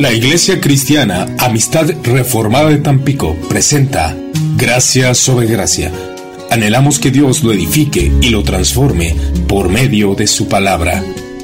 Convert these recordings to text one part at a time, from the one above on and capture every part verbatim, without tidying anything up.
La Iglesia Cristiana Amistad Reformada de Tampico presenta Gracia sobre Gracia. Anhelamos que Dios lo edifique y lo transforme por medio de su palabra.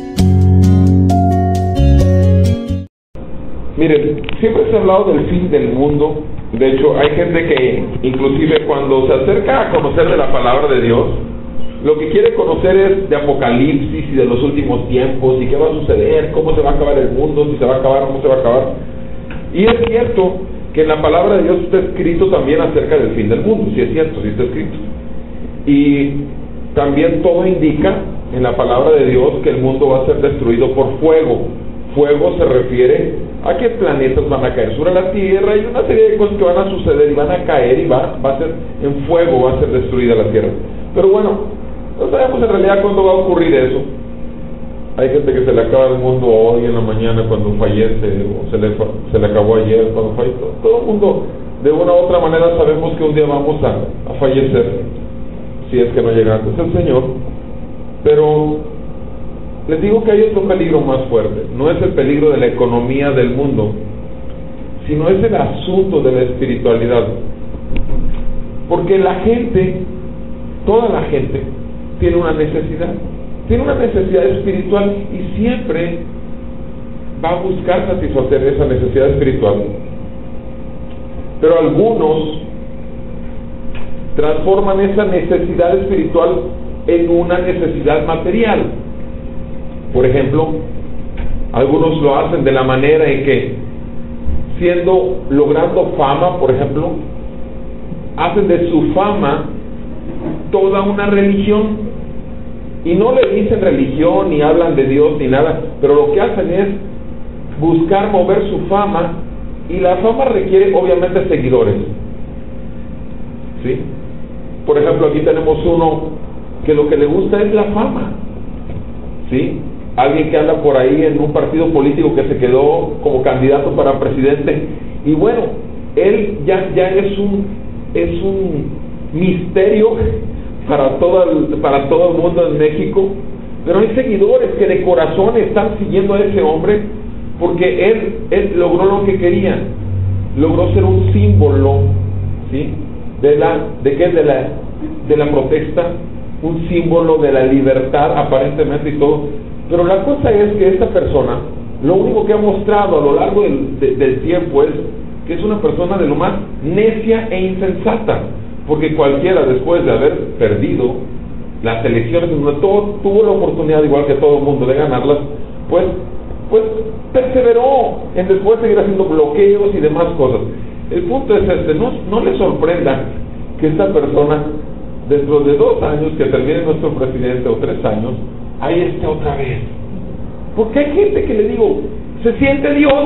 Miren, siempre se ha hablado del fin del mundo. De hecho, hay gente que inclusive cuando se acerca a conocer de la palabra de Dios, lo que quiere conocer es de Apocalipsis y de los últimos tiempos y qué va a suceder, cómo se va a acabar el mundo, si se va a acabar o no se va a acabar. Y es cierto que en la palabra de Dios está escrito también acerca del fin del mundo, sí es cierto, sí está escrito. Y también todo indica en la palabra de Dios que el mundo va a ser destruido por fuego. Fuego se refiere a que planetas van a caer sobre la Tierra y una serie de cosas que van a suceder y van a caer y va, va a ser en fuego, va a ser destruida la Tierra. Pero bueno, no sabemos en realidad cuándo va a ocurrir eso. Hay gente que se le acaba el mundo hoy en la mañana cuando fallece, o se le, se le acabó ayer cuando falleció. Todo el mundo, de una u otra manera, sabemos que un día vamos a, a fallecer, si es que no llega antes el Señor. Pero les digo que hay otro peligro más fuerte. No es el peligro de la economía del mundo, sino es el asunto de la espiritualidad. Porque la gente, toda la gente, tiene una necesidad, tiene una necesidad espiritual y siempre va a buscar satisfacer esa necesidad espiritual. Pero algunos transforman esa necesidad espiritual en una necesidad material. Por ejemplo, algunos lo hacen de la manera en que, siendo, logrando fama, por ejemplo, hacen de su fama toda una religión. Y no le dicen religión, ni hablan de Dios, ni nada, pero lo que hacen es buscar mover su fama, y la fama requiere obviamente seguidores, ¿sí? Por ejemplo, aquí tenemos uno que lo que le gusta es la fama, ¿sí? Alguien que anda por ahí en un partido político que se quedó como candidato para presidente, y bueno, él ya, ya es un es un misterio para todo el, para todo el mundo en México, pero hay seguidores que de corazón están siguiendo a ese hombre porque él, él logró lo que quería, logró ser un símbolo, ¿sí? de la de qué de la de la protesta, un símbolo de la libertad aparentemente y todo. Pero la cosa es que esta persona, lo único que ha mostrado a lo largo del, de, del tiempo es que es una persona de lo más necia e insensata, porque cualquiera, después de haber perdido las elecciones, donde todo, tuvo la oportunidad, igual que todo el mundo, de ganarlas, pues, pues perseveró en después seguir haciendo bloqueos y demás cosas. El punto es este: no, no le sorprenda que esta persona, dentro de dos años que termine nuestro presidente, o tres años, ahí esté otra vez. Porque hay gente que, le digo, se siente Dios.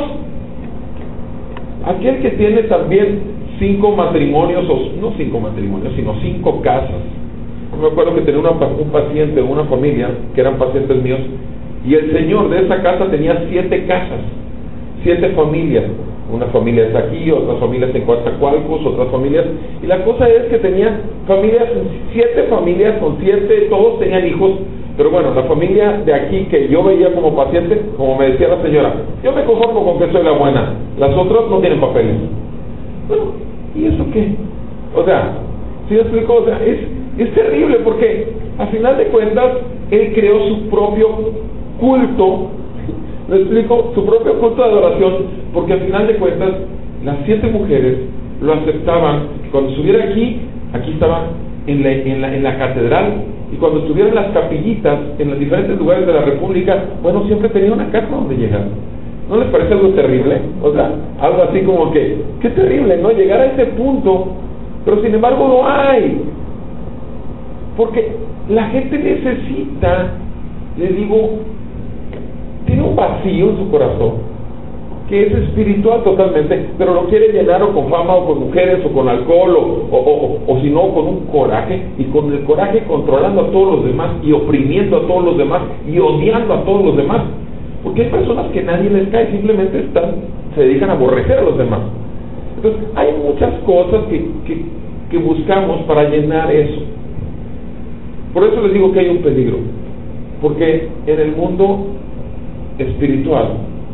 Aquel que tiene también cinco matrimonios, o no cinco matrimonios, sino cinco casas. Me acuerdo que tenía una, un paciente, una familia, que eran pacientes míos, y el señor de esa casa tenía siete casas, siete familias. Una familia es aquí, otras familias en Coatzacoalcos, otras familias, y la cosa es que tenía familias, siete familias con siete, todos tenían hijos. Pero bueno, la familia de aquí que yo veía como paciente, como me decía la señora, yo me conformo con que soy la buena, las otras no tienen papeles. Bueno, ¿y eso qué? O sea, ¿sí me explico? O sea, es, es terrible porque a final de cuentas él creó su propio culto, ¿me explico? Su propio culto de adoración, porque a final de cuentas las siete mujeres lo aceptaban. Cuando estuviera aquí, aquí estaba en la, en la, en la catedral, y cuando estuviera en las capillitas, en los diferentes lugares de la República, bueno, siempre tenía una casa donde llegar. ¿No les parece algo terrible? O sea, algo así como que, qué terrible, ¿no? Llegar a ese punto, pero sin embargo lo hay. Porque la gente necesita, le digo, tiene un vacío en su corazón, que es espiritual totalmente, pero lo quiere llenar o con fama, o con mujeres, o con alcohol, o, o, o, o si no, con un coraje, y con el coraje controlando a todos los demás, y oprimiendo a todos los demás, y odiando a todos los demás. Porque hay personas que nadie les cae, simplemente están, se dedican a aborrecer a los demás. Entonces, hay muchas cosas que, que, que buscamos para llenar eso. Por eso les digo que hay un peligro, porque en el mundo espiritual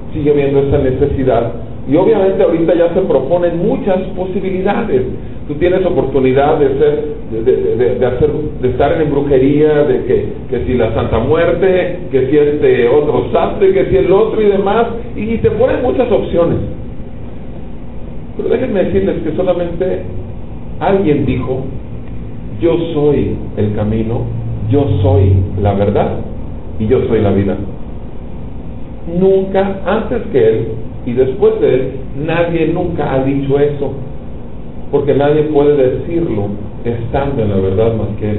sigue habiendo esa necesidad. Y obviamente ahorita ya se proponen muchas posibilidades. Tú tienes oportunidad de ser, de, de, de, de hacer, de estar en brujería, de que, que si la Santa Muerte, que si este otro sastre, que si el otro y demás, y te ponen muchas opciones. Pero déjenme decirles que solamente alguien dijo: yo soy el camino, yo soy la verdad y yo soy la vida. Nunca antes que él y después de él, nadie nunca ha dicho eso, porque nadie puede decirlo estando en la verdad más que él.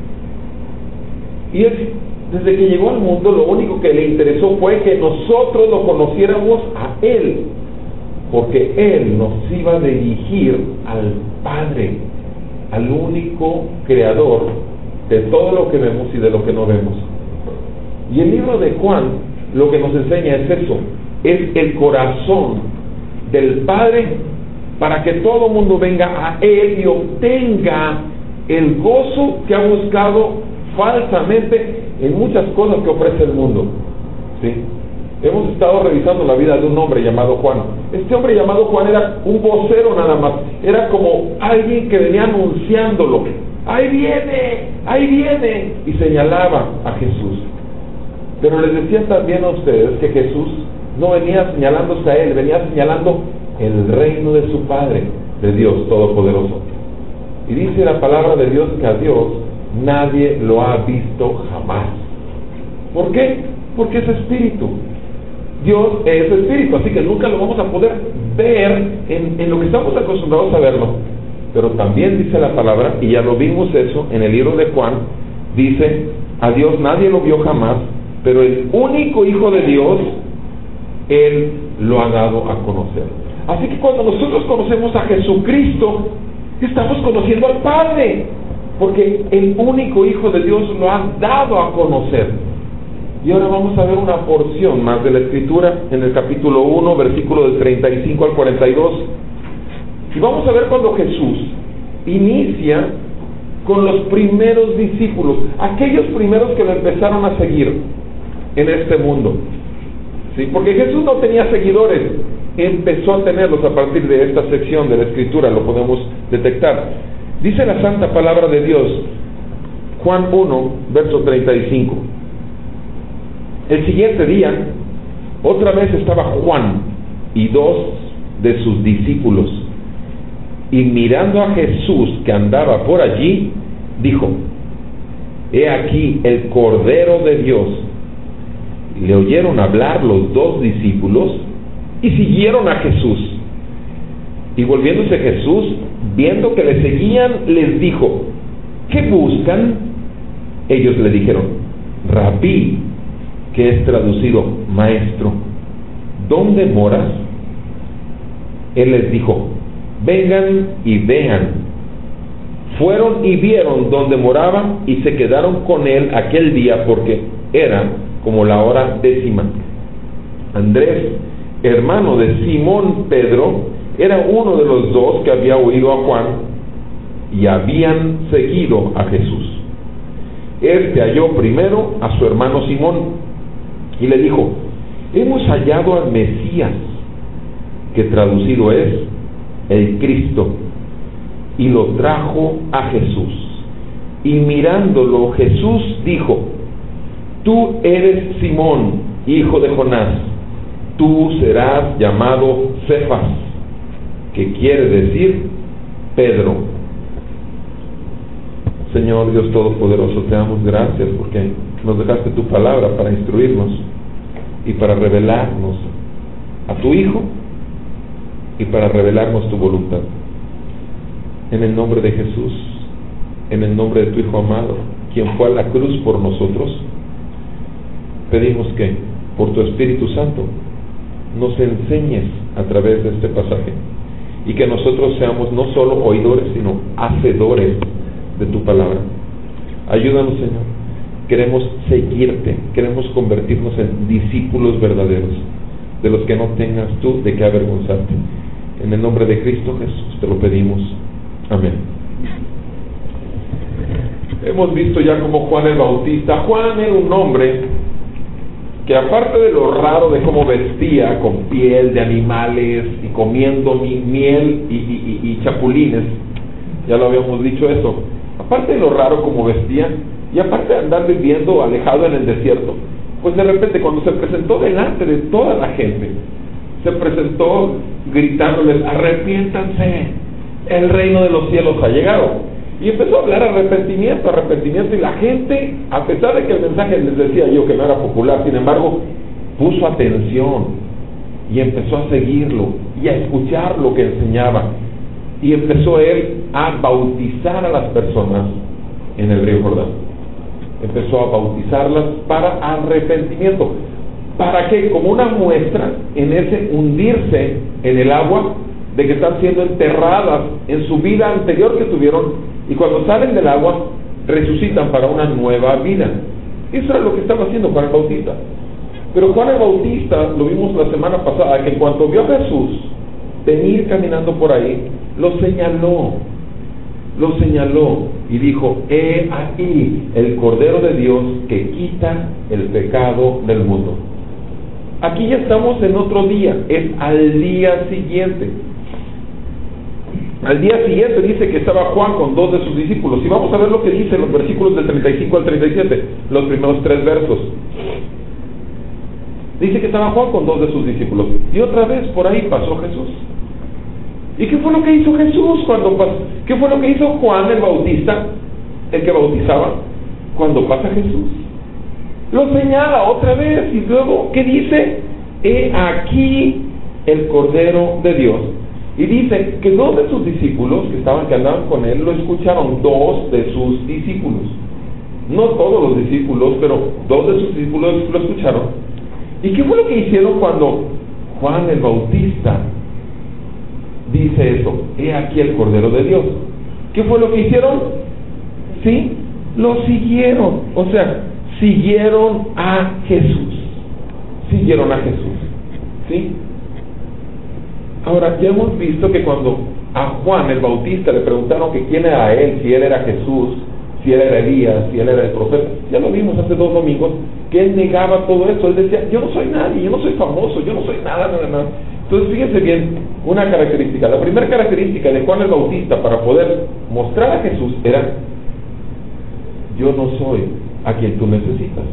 Y él, desde que llegó al mundo, lo único que le interesó fue que nosotros lo conociéramos a él, porque él nos iba a dirigir al Padre, al único creador de todo lo que vemos y de lo que no vemos. Y el libro de Juan lo que nos enseña es eso, es el corazón del Padre para que todo mundo venga a él y obtenga el gozo que ha buscado falsamente en muchas cosas que ofrece el mundo. ¿Sí? Hemos estado revisando la vida de un hombre llamado Juan. Este hombre llamado Juan era un vocero nada más, era como alguien que venía anunciándolo. ¡Ahí viene! ¡Ahí viene! Y señalaba a Jesús. Pero les decía también a ustedes que Jesús no venía señalándose a él, venía señalando el reino de su Padre, de Dios Todopoderoso. Y dice la palabra de Dios que a Dios nadie lo ha visto jamás. ¿Por qué? Porque es espíritu. Dios es espíritu, así que nunca lo vamos a poder ver en, en lo que estamos acostumbrados a verlo. Pero también dice la palabra, y ya lo vimos eso en el libro de Juan, dice: a Dios nadie lo vio jamás, pero el único Hijo de Dios, Él lo ha dado a conocer. Así que cuando nosotros conocemos a Jesucristo, estamos conociendo al Padre, porque el único Hijo de Dios lo ha dado a conocer. Y ahora vamos a ver una porción más de la Escritura en el capítulo uno, versículo del treinta y cinco al cuarenta y dos. Y vamos a ver cuando Jesús inicia con los primeros discípulos, aquellos primeros que lo empezaron a seguir en este mundo. ¿Sí? Porque Jesús no tenía seguidores, empezó a tenerlos a partir de esta sección de la Escritura, lo podemos detectar. Dice la santa palabra de Dios, Juan uno, verso treinta y cinco. El siguiente día, otra vez estaba Juan y dos de sus discípulos, y mirando a Jesús que andaba por allí, dijo: he aquí el Cordero de Dios. Y le oyeron hablar los dos discípulos y siguieron a Jesús. Y volviéndose Jesús, viendo que le seguían, les dijo: ¿qué buscan? Ellos le dijeron: Rabí, que es traducido maestro, ¿dónde moras? Él les dijo: vengan y vean. Fueron y vieron dónde moraba y se quedaron con él aquel día, porque era como la hora décima. Andrés, hermano de Simón Pedro, era uno de los dos que había oído a Juan y habían seguido a Jesús. Este halló primero a su hermano Simón y le dijo: hemos hallado al Mesías, que traducido es el Cristo, y lo trajo a Jesús. Y mirándolo, Jesús dijo: tú eres Simón, hijo de Jonás, tú serás llamado Cefas, que quiere decir Pedro. Señor Dios Todopoderoso, te damos gracias porque nos dejaste tu palabra para instruirnos y para revelarnos a tu Hijo y para revelarnos tu voluntad. En el nombre de Jesús, en el nombre de tu Hijo amado, quien fue a la cruz por nosotros, pedimos que por tu Espíritu Santo nos enseñes a través de este pasaje y que nosotros seamos no solo oidores sino hacedores de tu palabra. Ayúdanos, Señor. Queremos seguirte, queremos convertirnos en discípulos verdaderos, de los que no tengas tú de qué avergonzarte. En el nombre de Cristo Jesús te lo pedimos. Amén. Hemos visto ya como Juan el Bautista. Juan era un hombre que aparte de lo raro de cómo vestía, con piel de animales y comiendo mi, miel y, y, y, y chapulines, ya lo habíamos dicho eso, aparte de lo raro como vestía, y aparte de andar viviendo alejado en el desierto, pues de repente cuando se presentó delante de toda la gente, se presentó gritándoles: arrepiéntanse, el reino de los cielos ha llegado. Y empezó a hablar arrepentimiento, arrepentimiento, y la gente, a pesar de que el mensaje les decía yo que no era popular, sin embargo, puso atención y empezó a seguirlo y a escuchar lo que enseñaba. Y empezó él a bautizar a las personas en el río Jordán. Empezó a bautizarlas para arrepentimiento. ¿Para qué? Como una muestra en ese hundirse en el agua, de que están siendo enterradas en su vida anterior que tuvieron, y cuando salen del agua resucitan para una nueva vida. Eso era lo que estaba haciendo Juan el Bautista. Pero Juan el Bautista, lo vimos la semana pasada, que en cuanto vio a Jesús venir caminando por ahí, lo señaló, lo señaló y dijo: he aquí el Cordero de Dios que quita el pecado del mundo. Aquí ya estamos en otro día, es al día siguiente. Al día siguiente dice que estaba Juan con dos de sus discípulos, y vamos a ver lo que dice en los versículos del treinta y cinco al treinta y siete, los primeros tres versos. Dice que estaba Juan con dos de sus discípulos, y otra vez por ahí pasó Jesús. ¿Y qué fue lo que hizo Jesús cuando pasó? ¿Qué fue lo que hizo Juan el Bautista, el que bautizaba, cuando pasa Jesús? Lo señala otra vez, y luego, ¿qué dice? He aquí el Cordero de Dios. Y dice que dos de sus discípulos que estaban, que andaban con él, lo escucharon. Dos de sus discípulos, no todos los discípulos, pero dos de sus discípulos lo escucharon. ¿Y qué fue lo que hicieron cuando Juan el Bautista dice eso? He aquí el Cordero de Dios. ¿Qué fue lo que hicieron? Sí, lo siguieron. O sea, siguieron a Jesús. Siguieron a Jesús. ¿Sí? Ahora, ya hemos visto que cuando a Juan el Bautista le preguntaron que quién era él, si él era Jesús, si él era Elías, si él era el profeta, ya lo vimos hace dos domingos, que él negaba todo eso. Él decía: yo no soy nadie, yo no soy famoso, yo no soy nada, nada, nada. Entonces, fíjense bien, una característica, la primera característica de Juan el Bautista para poder mostrar a Jesús era: yo no soy a quien tú necesitas.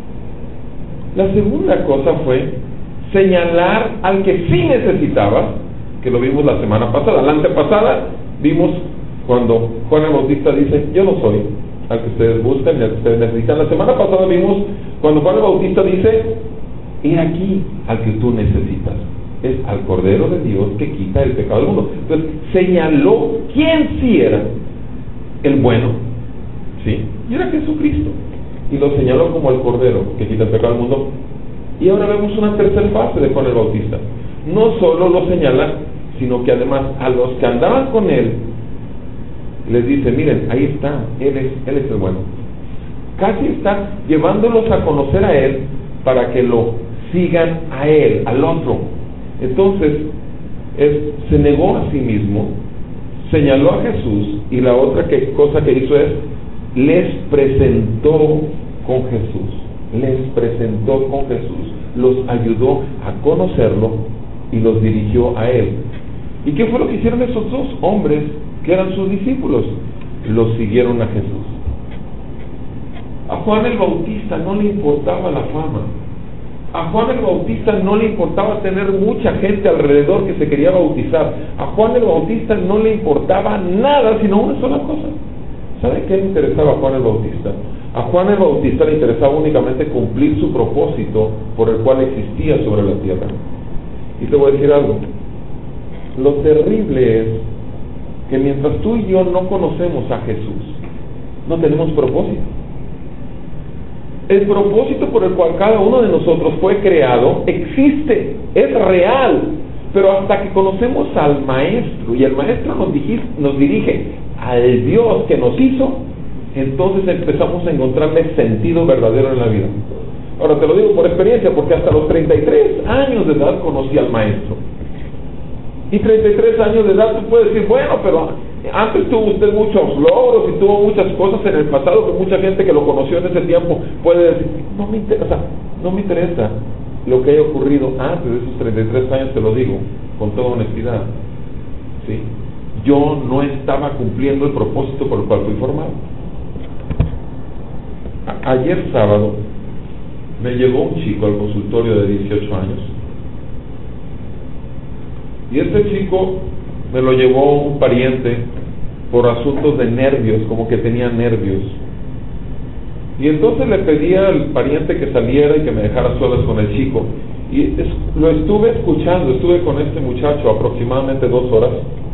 La segunda cosa fue señalar al que sí necesitaba, que lo vimos la semana pasada. La antepasada vimos cuando Juan el Bautista dice: yo no soy al que ustedes buscan y al que ustedes necesitan. La semana pasada vimos cuando Juan el Bautista dice: he aquí al que tú necesitas, es al Cordero de Dios que quita el pecado del mundo. Entonces señaló quién sí era el bueno, ¿sí? Y era Jesucristo, y lo señaló como el Cordero que quita el pecado del mundo. Y ahora vemos una tercera fase de Juan el Bautista. No solo lo señala, sino que además a los que andaban con él les dice: miren, ahí está, él es, él es el bueno. Casi está llevándolos a conocer a él para que lo sigan a él, al otro. Entonces, es, se negó a sí mismo, señaló a Jesús, y la otra que, cosa que hizo es, les presentó con Jesús. Les presentó con Jesús, los ayudó a conocerlo y los dirigió a él. ¿Y qué fue lo que hicieron esos dos hombres que eran sus discípulos? Los siguieron a Jesús. A Juan el Bautista no le importaba la fama. A Juan el Bautista no le importaba tener mucha gente alrededor que se quería bautizar. A Juan el Bautista no le importaba nada, sino una sola cosa. ¿Sabe qué le interesaba a Juan el Bautista? A Juan el Bautista le interesaba únicamente cumplir su propósito por el cual existía sobre la tierra. Y te voy a decir algo: lo terrible es que mientras tú y yo no conocemos a Jesús, no tenemos propósito. El propósito por el cual cada uno de nosotros fue creado existe, es real, pero hasta que conocemos al Maestro, y el Maestro nos dirige, nos dirige al Dios que nos hizo, entonces empezamos a encontrarle sentido verdadero en la vida. Ahora te lo digo por experiencia, porque hasta los treinta y tres años de edad conocí al Maestro. Y treinta y tres años de edad tú puedes decir: bueno, pero Antes tuvo usted muchos logros y tuvo muchas cosas en el pasado que mucha gente que lo conoció en ese tiempo puede decir, no me interesa, no me interesa lo que haya ocurrido antes de esos treinta y tres años, te lo digo con toda honestidad, ¿sí? Yo no estaba cumpliendo el propósito por el cual fui formado. A- ayer sábado me llegó un chico al consultorio de dieciocho años, y este chico me lo llevó un pariente por asuntos de nervios, como que tenía nervios. Y entonces le pedí al pariente que saliera y que me dejara solas con el chico. Y es, lo estuve escuchando, estuve con este muchacho aproximadamente dos horas.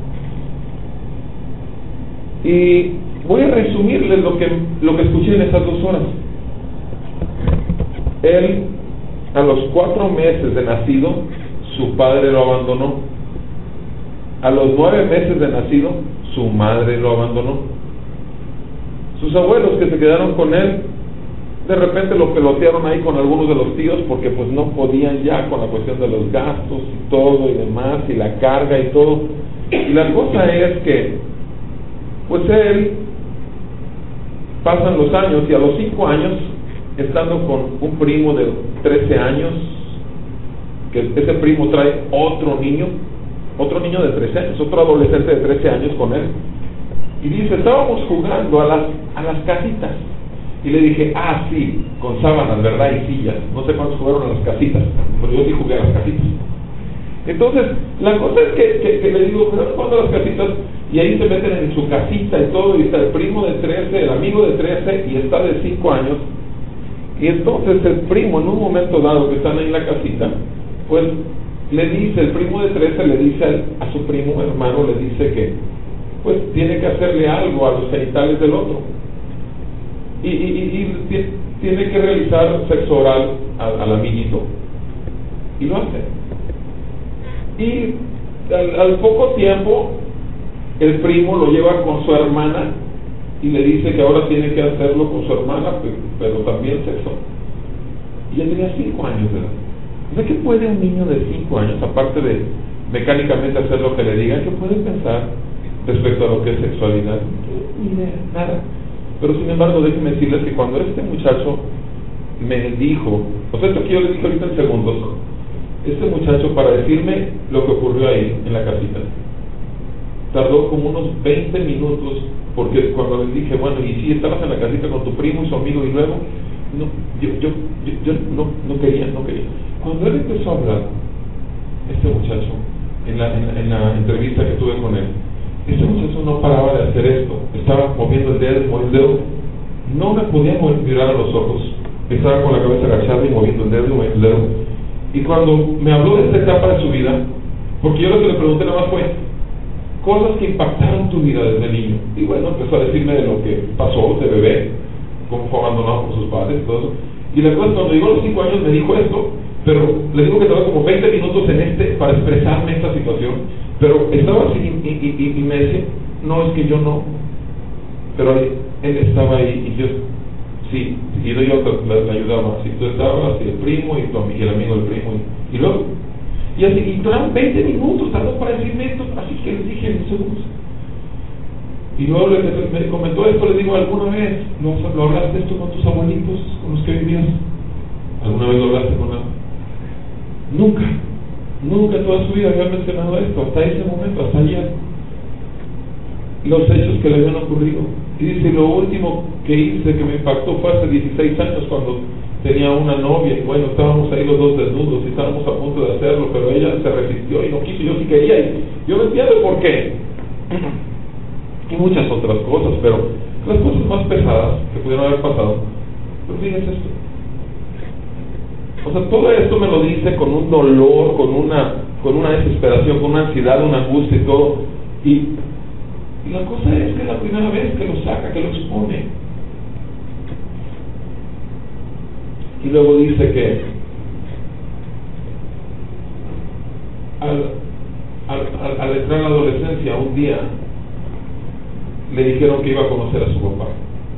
Y voy a resumirles lo que, lo que escuché en esas dos horas. Él, a los cuatro meses de nacido, su padre lo abandonó. A los nueve meses de nacido, su madre lo abandonó. Sus abuelos que se quedaron con él, de repente lo pelotearon ahí con algunos de los tíos porque pues no podían ya con la cuestión de los gastos y todo y demás, y la carga y todo. Y la cosa es que, pues él, pasan los años y a los cinco años, estando con un primo de trece años, que ese primo trae otro niño, otro niño de trece años, otro adolescente de trece años con él, y dice, estábamos jugando a las, a las casitas, y le dije, ah sí, con sábanas, ¿verdad? Y sillas, no sé cuántos jugaron a las casitas, pero yo sí jugué a las casitas. Entonces, la cosa es que, que, que le digo, pero jugando a las casitas, y ahí se meten en su casita y todo, y está el primo de trece, el amigo de trece, y está de cinco años, y entonces el primo, en un momento dado que están ahí en la casita, pues le dice, el primo de trece le dice a, a su primo hermano, le dice que pues tiene que hacerle algo a los genitales del otro, y, y, y, y tiene que realizar sexo oral al, al amiguito, y lo hace. Y al, al poco tiempo el primo lo lleva con su hermana y le dice que ahora tiene que hacerlo con su hermana, pero, pero también sexo. Y ella tenía cinco años de edad. ¿De qué puede un niño de cinco años, aparte de mecánicamente hacer lo que le digan, qué puede pensar respecto a lo que es sexualidad? Ni idea, nada. Pero sin embargo, déjenme decirles que cuando este muchacho me dijo, o sea, esto que yo les dije ahorita en segundos, este muchacho, para decirme lo que ocurrió ahí en la casita, tardó como unos veinte minutos, porque cuando les dije, bueno, y si estabas en la casita con tu primo y su amigo, y luego, no, yo, yo, yo, yo no, no quería, no quería. Cuando él empezó a hablar, este muchacho, en la, en, la, en la entrevista que tuve con él, este muchacho no paraba de hacer esto, estaba moviendo el dedo, moviendo el dedo, no me podía mirar a los ojos, estaba con la cabeza agachada y moviendo el dedo, moviendo el dedo. Y cuando me habló de esta etapa de su vida, porque yo lo que le pregunté nada más fue cosas que impactaron tu vida desde niño, y bueno, empezó a decirme de lo que pasó de bebé, cómo fue abandonado por sus padres, todo eso. Y la cosa, cuando llegó a los cinco años me dijo esto, pero le digo que tardó como veinte minutos en este para expresarme esta situación, pero estaba así y, y, y, y me decía, no, es que yo no, pero él, él estaba ahí y yo, sí, y yo le, le ayudaba, si tú estabas, y el primo y, tu, y el amigo del primo, y, y luego, y así, y duraron veinte minutos, tardó para decirme esto, así que les dije en segundos. Y luego le, me comentó esto, le digo, ¿alguna vez lo, lo hablaste esto con tus abuelitos, con los que vivías? ¿Alguna vez lo hablaste con él? Nunca, nunca en toda su vida había mencionado esto, hasta ese momento, hasta ayer. Los hechos que le habían ocurrido. Y dice, lo último que hice que me impactó fue hace dieciséis años cuando tenía una novia, y bueno, estábamos ahí los dos desnudos y estábamos a punto de hacerlo, pero ella se resistió y no quiso, yo sí quería, y yo no entiendo por qué. Y muchas otras cosas, pero las cosas más pesadas que pudieron haber pasado, pero fíjense esto. O sea, todo esto me lo dice con un dolor, con una, con una desesperación, con una ansiedad, una angustia y todo. Y, y la cosa es que es la primera vez que lo saca, que lo expone. Y luego dice que al, al, al, al entrar a la adolescencia, un día le dijeron que iba a conocer a su papá.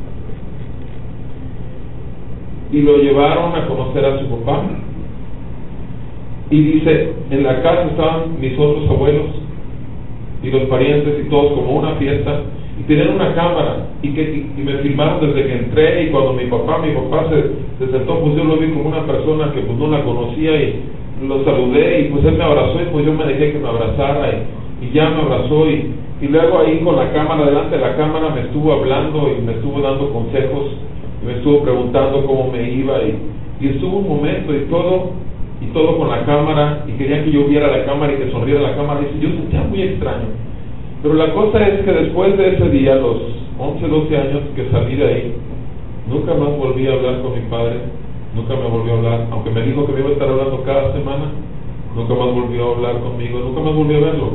Y lo llevaron a conocer a su papá. Y dice, en la casa estaban mis otros abuelos, y los parientes y todos como una fiesta, y tenían una cámara, y que y, y me filmaron desde que entré, y cuando mi papá, mi papá se, se sentó, pues yo lo vi como una persona que pues no la conocía, y lo saludé, y pues él me abrazó, y pues yo me dejé que me abrazara, y, y ya me abrazó, y, y luego ahí con la cámara, delante de la cámara, me estuvo hablando, y me estuvo dando consejos, y me estuvo preguntando cómo me iba, y, y estuvo un momento, y todo, y todo con la cámara, y quería que yo viera la cámara y que sonriera la cámara, y yo sentía muy extraño. Pero la cosa es que después de ese día, los once, doce años que salí de ahí, nunca más volví a hablar con mi padre, nunca me volvió a hablar, aunque me dijo que me iba a estar hablando cada semana, nunca más volvió a hablar conmigo, nunca más volví a verlo.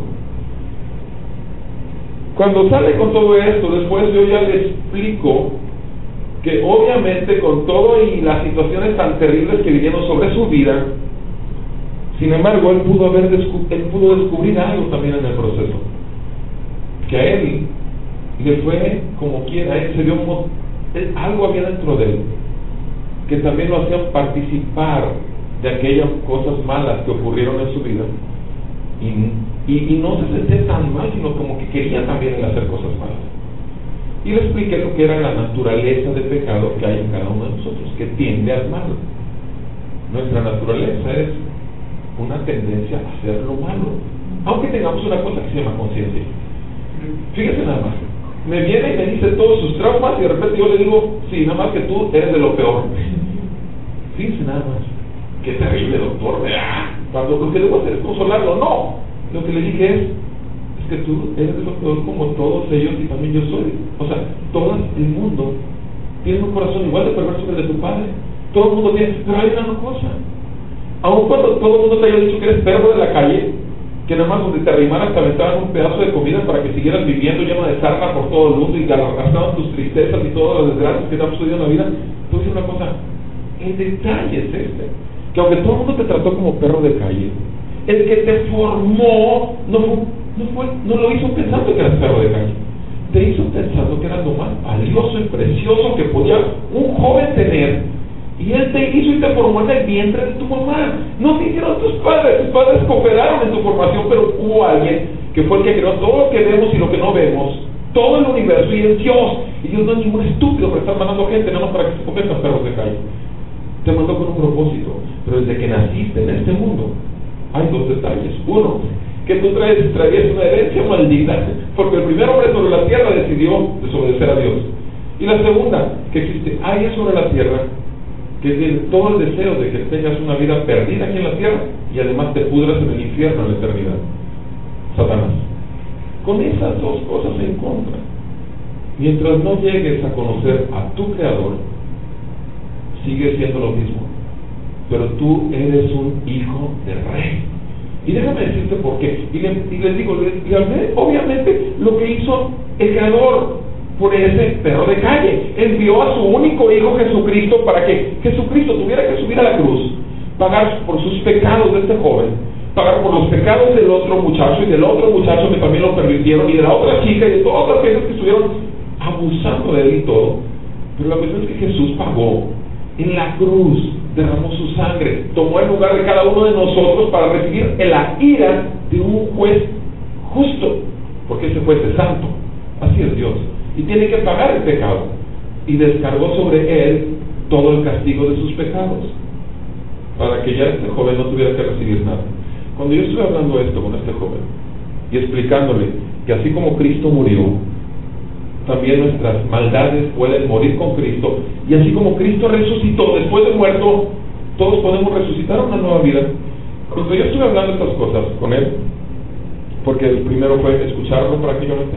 Cuando sale con todo esto, después yo ya le explico que obviamente con todo y las situaciones tan terribles que vinieron sobre su vida, sin embargo, él pudo, haber descu- él pudo descubrir algo también en el proceso. Que a él le fue como quiera, él se vio mo- él, algo había dentro de él que también lo hacían participar de aquellas cosas malas que ocurrieron en su vida, y, y, y no se sentía tan mal, sino como que quería también él hacer cosas malas. Y le expliqué lo que era la naturaleza de pecado que hay en cada uno de nosotros, que tiende al mal. Nuestra naturaleza es una tendencia a hacer lo malo, aunque tengamos una cosa que se llama conciencia. Fíjese nada más, me viene y me dice todos sus traumas, y de repente yo le digo, sí, nada más que tú eres de lo peor. Fíjese nada más, qué terrible, doctor, ¿verdad? Cuando lo que debo hacer es consolarlo. No, lo que le dije es, es que tú eres de lo peor como todos ellos, y también yo soy. O sea, todo el mundo tiene un corazón igual de perverso que el de tu padre. Todo el mundo tiene, pero hay una cosa, aun cuando todo el mundo te haya dicho que eres perro de la calle, que nada más donde te arrimaras te aventaban un pedazo de comida para que siguieras viviendo lleno de sarna por todo el mundo, y gastaban tus tristezas y todas las desgracias que te han sucedido en la vida. Te voy a decir una cosa, el detalle es este, que aunque todo el mundo te trató como perro de calle, el que te formó no fue, no fue, no lo hizo pensando que eras perro de calle, te hizo pensando que eras lo más valioso y precioso que podía un joven tener. Y él te hizo y te formó en el vientre de tu mamá. No te hicieron tus padres, tus padres cooperaron en tu formación, pero hubo alguien que fue el que creó todo lo que vemos y lo que no vemos, todo el universo, y es Dios. Y Dios no es ningún estúpido para estar mandando gente nada más para que se conviertan perros de calle. Te mandó con un propósito, pero desde que naciste en este mundo hay dos detalles. Uno, que tú traes, traías una herencia maldita, porque el primer hombre sobre la tierra decidió desobedecer a Dios. Y la segunda, que existe alguien sobre la tierra que tiene todo el deseo de que tengas una vida perdida aquí en la tierra, y además te pudras en el infierno en la eternidad. Satanás. Con esas dos cosas en contra, mientras no llegues a conocer a tu Creador, sigue siendo lo mismo, pero tú eres un hijo de rey. Y déjame decirte por qué. Y, le, y les digo, le, le hablé, obviamente, lo que hizo el Creador por ese perro de calle. Envió a su único hijo Jesucristo para que Jesucristo tuviera que subir a la cruz, pagar por sus pecados de este joven, pagar por los pecados del otro muchacho y del otro muchacho que también lo permitieron, y de la otra chica, y de todas las gentes que estuvieron abusando de él y todo. Pero la cuestión es que Jesús pagó en la cruz, derramó su sangre, tomó el lugar de cada uno de nosotros para recibir la ira de un juez justo, porque ese juez es santo. Así es Dios, y tiene que pagar el pecado, y descargó sobre él todo el castigo de sus pecados, para que ya este joven no tuviera que recibir nada. Cuando yo estuve hablando esto con este joven y explicándole que así como Cristo murió, también nuestras maldades pueden morir con Cristo, y así como Cristo resucitó después de muerto, todos podemos resucitar a una nueva vida. Cuando yo estuve hablando estas cosas con él, porque el primero fue escucharlo prácticamente,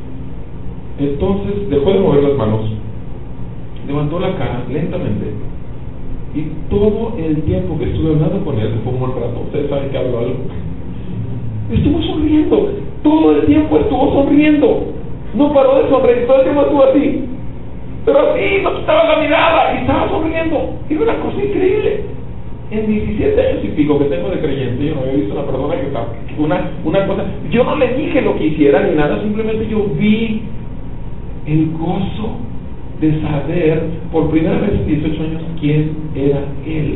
entonces dejó de mover las manos, levantó la cara lentamente, y todo el tiempo que estuve hablando con él, fue un buen rato, ustedes saben que hablo algo, estuvo sonriendo, todo el tiempo estuvo sonriendo, no paró de sonreír, todo el tiempo estuvo así, pero así, no quitaba la mirada, y estaba sonriendo, y era una cosa increíble. En diecisiete años y pico que tengo de creyente, yo no había visto una persona que una, una cosa, yo no le dije lo que hiciera ni nada, simplemente yo vi el gozo de saber por primera vez en dieciocho años quién era él.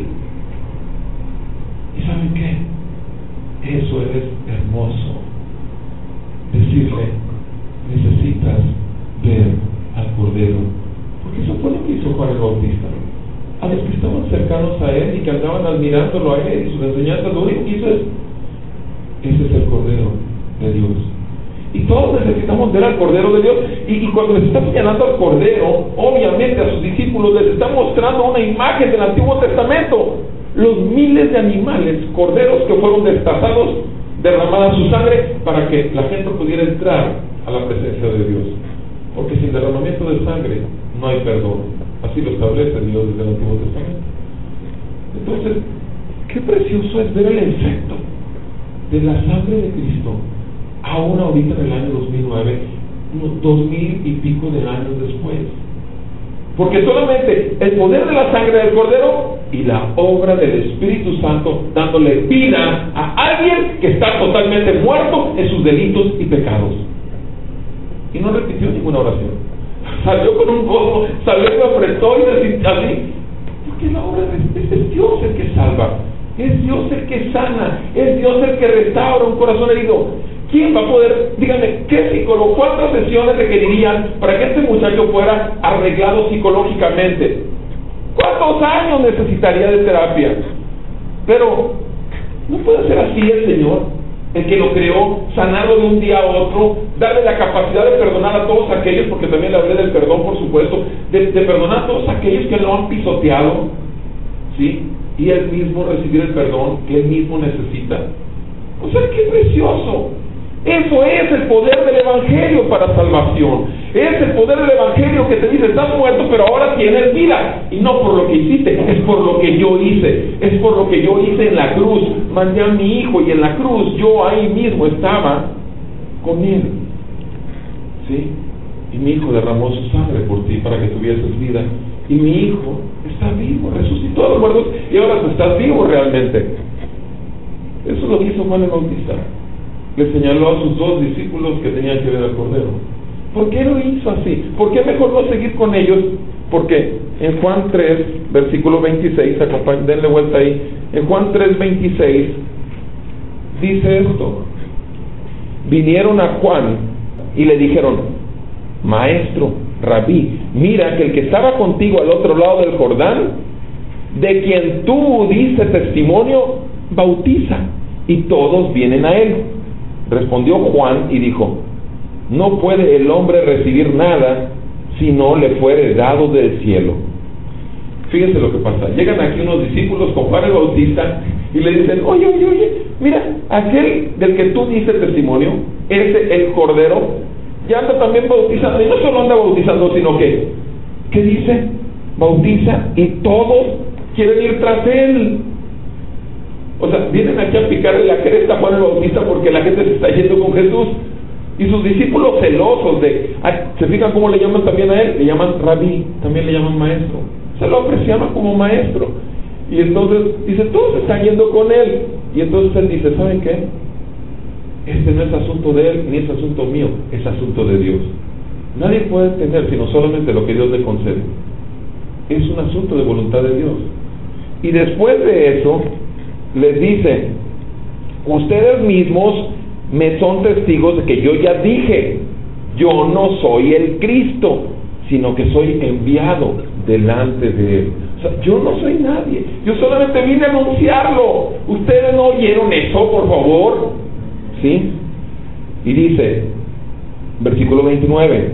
¿Y saben qué? Eso es hermoso, decirle, necesitas ver al Cordero. Porque eso fue lo que hizo Juan el Bautista. A los que estaban cercanos a él y que andaban admirándolo a él y sus enseñanzas, lo único que hizo es, ese es el Cordero de Dios. Y todos necesitamos ver al Cordero de Dios. Y, y cuando les está señalando al Cordero, obviamente a sus discípulos les está mostrando una imagen del Antiguo Testamento. Los miles de animales, corderos que fueron destazados, derramada su sangre para que la gente pudiera entrar a la presencia de Dios. Porque sin derramamiento de sangre no hay perdón. Así lo establece Dios desde el Antiguo Testamento. Entonces, qué precioso es ver el efecto de la sangre de Cristo aún ahorita en el año dos mil nueve, unos dos mil y pico de años después. Porque solamente el poder de la sangre del Cordero y la obra del Espíritu Santo dándole vida a alguien que está totalmente muerto en sus delitos y pecados. Y no repitió ninguna oración. Salió con un gozo, salió y me apretó y decía así, porque la obra de es, es Dios el que salva, es Dios el que sana, es Dios el que restaura un corazón herido. ¿Quién va a poder, díganme, qué psicólogo, cuántas sesiones requerirían para que este muchacho fuera arreglado psicológicamente? ¿Cuántos años necesitaría de terapia? Pero no puede ser así el Señor, el que lo creó, sanarlo de un día a otro, darle la capacidad de perdonar a todos aquellos, porque también le hablé del perdón, por supuesto, de, de perdonar a todos aquellos que lo han pisoteado, ¿sí? Y él mismo recibir el perdón que él mismo necesita. O sea, qué precioso. Eso es el poder del Evangelio para salvación. Es el poder del Evangelio que te dice, estás muerto, pero ahora tienes vida. Y no por lo que hiciste, es por lo que yo hice. Es por lo que yo hice en la cruz. Mandé a mi hijo y en la cruz yo ahí mismo estaba con él. ¿Sí? Y mi hijo derramó su sangre por ti para que tuvieses vida. Y mi hijo está vivo, resucitó a los muertos y ahora tú estás vivo realmente. Eso es lo que hizo Juan el Bautista. Le señaló a sus dos discípulos que tenían que ver al Cordero. ¿Por qué lo hizo así? ¿Por qué mejor no seguir con ellos? Porque en Juan tres, versículo veintiséis, acompañ- denle vuelta ahí, en Juan tres, veintiséis, dice esto: vinieron a Juan y le dijeron, maestro, rabí, mira que el que estaba contigo al otro lado del Jordán, de quien tú diste testimonio, bautiza, y todos vienen a él. Respondió Juan y dijo, no puede el hombre recibir nada si no le fuere dado del cielo. Fíjense lo que pasa. Llegan aquí unos discípulos con Juan el Bautista y le dicen, oye, oye, oye, mira, aquel del que tú diste testimonio, ese, el Cordero, ya anda también bautizando. Y no solo anda bautizando, sino que, ¿qué dice? Bautiza y todos quieren ir tras él. O sea, vienen aquí a picarle la cresta a Juan el Bautista porque la gente se está yendo con Jesús. Y sus discípulos celosos de, ¿se fijan cómo le llaman también a él? Le llaman rabí, también le llaman maestro. Se lo apreciaban como maestro. Y entonces dice, todos están yendo con él. Y entonces él dice, ¿saben qué? Este no es asunto de él, ni es asunto mío, es asunto de Dios. Nadie puede entender sino solamente lo que Dios le concede. Es un asunto de voluntad de Dios. Y después de eso les dice, ustedes mismos me son testigos de que yo ya dije, yo no soy el Cristo, sino que soy enviado delante de él. O sea, yo no soy nadie, yo solamente vine a anunciarlo. Ustedes no oyeron eso, por favor. ¿Sí? Y dice, versículo veintinueve,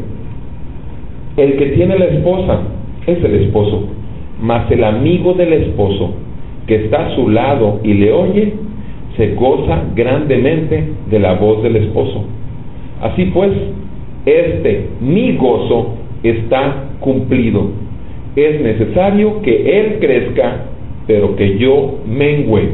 el que tiene la esposa es el esposo, mas el amigo del esposo que está a su lado y le oye, se goza grandemente de la voz del esposo. Así pues, este mi gozo está cumplido. Es necesario que él crezca, pero que yo mengüe.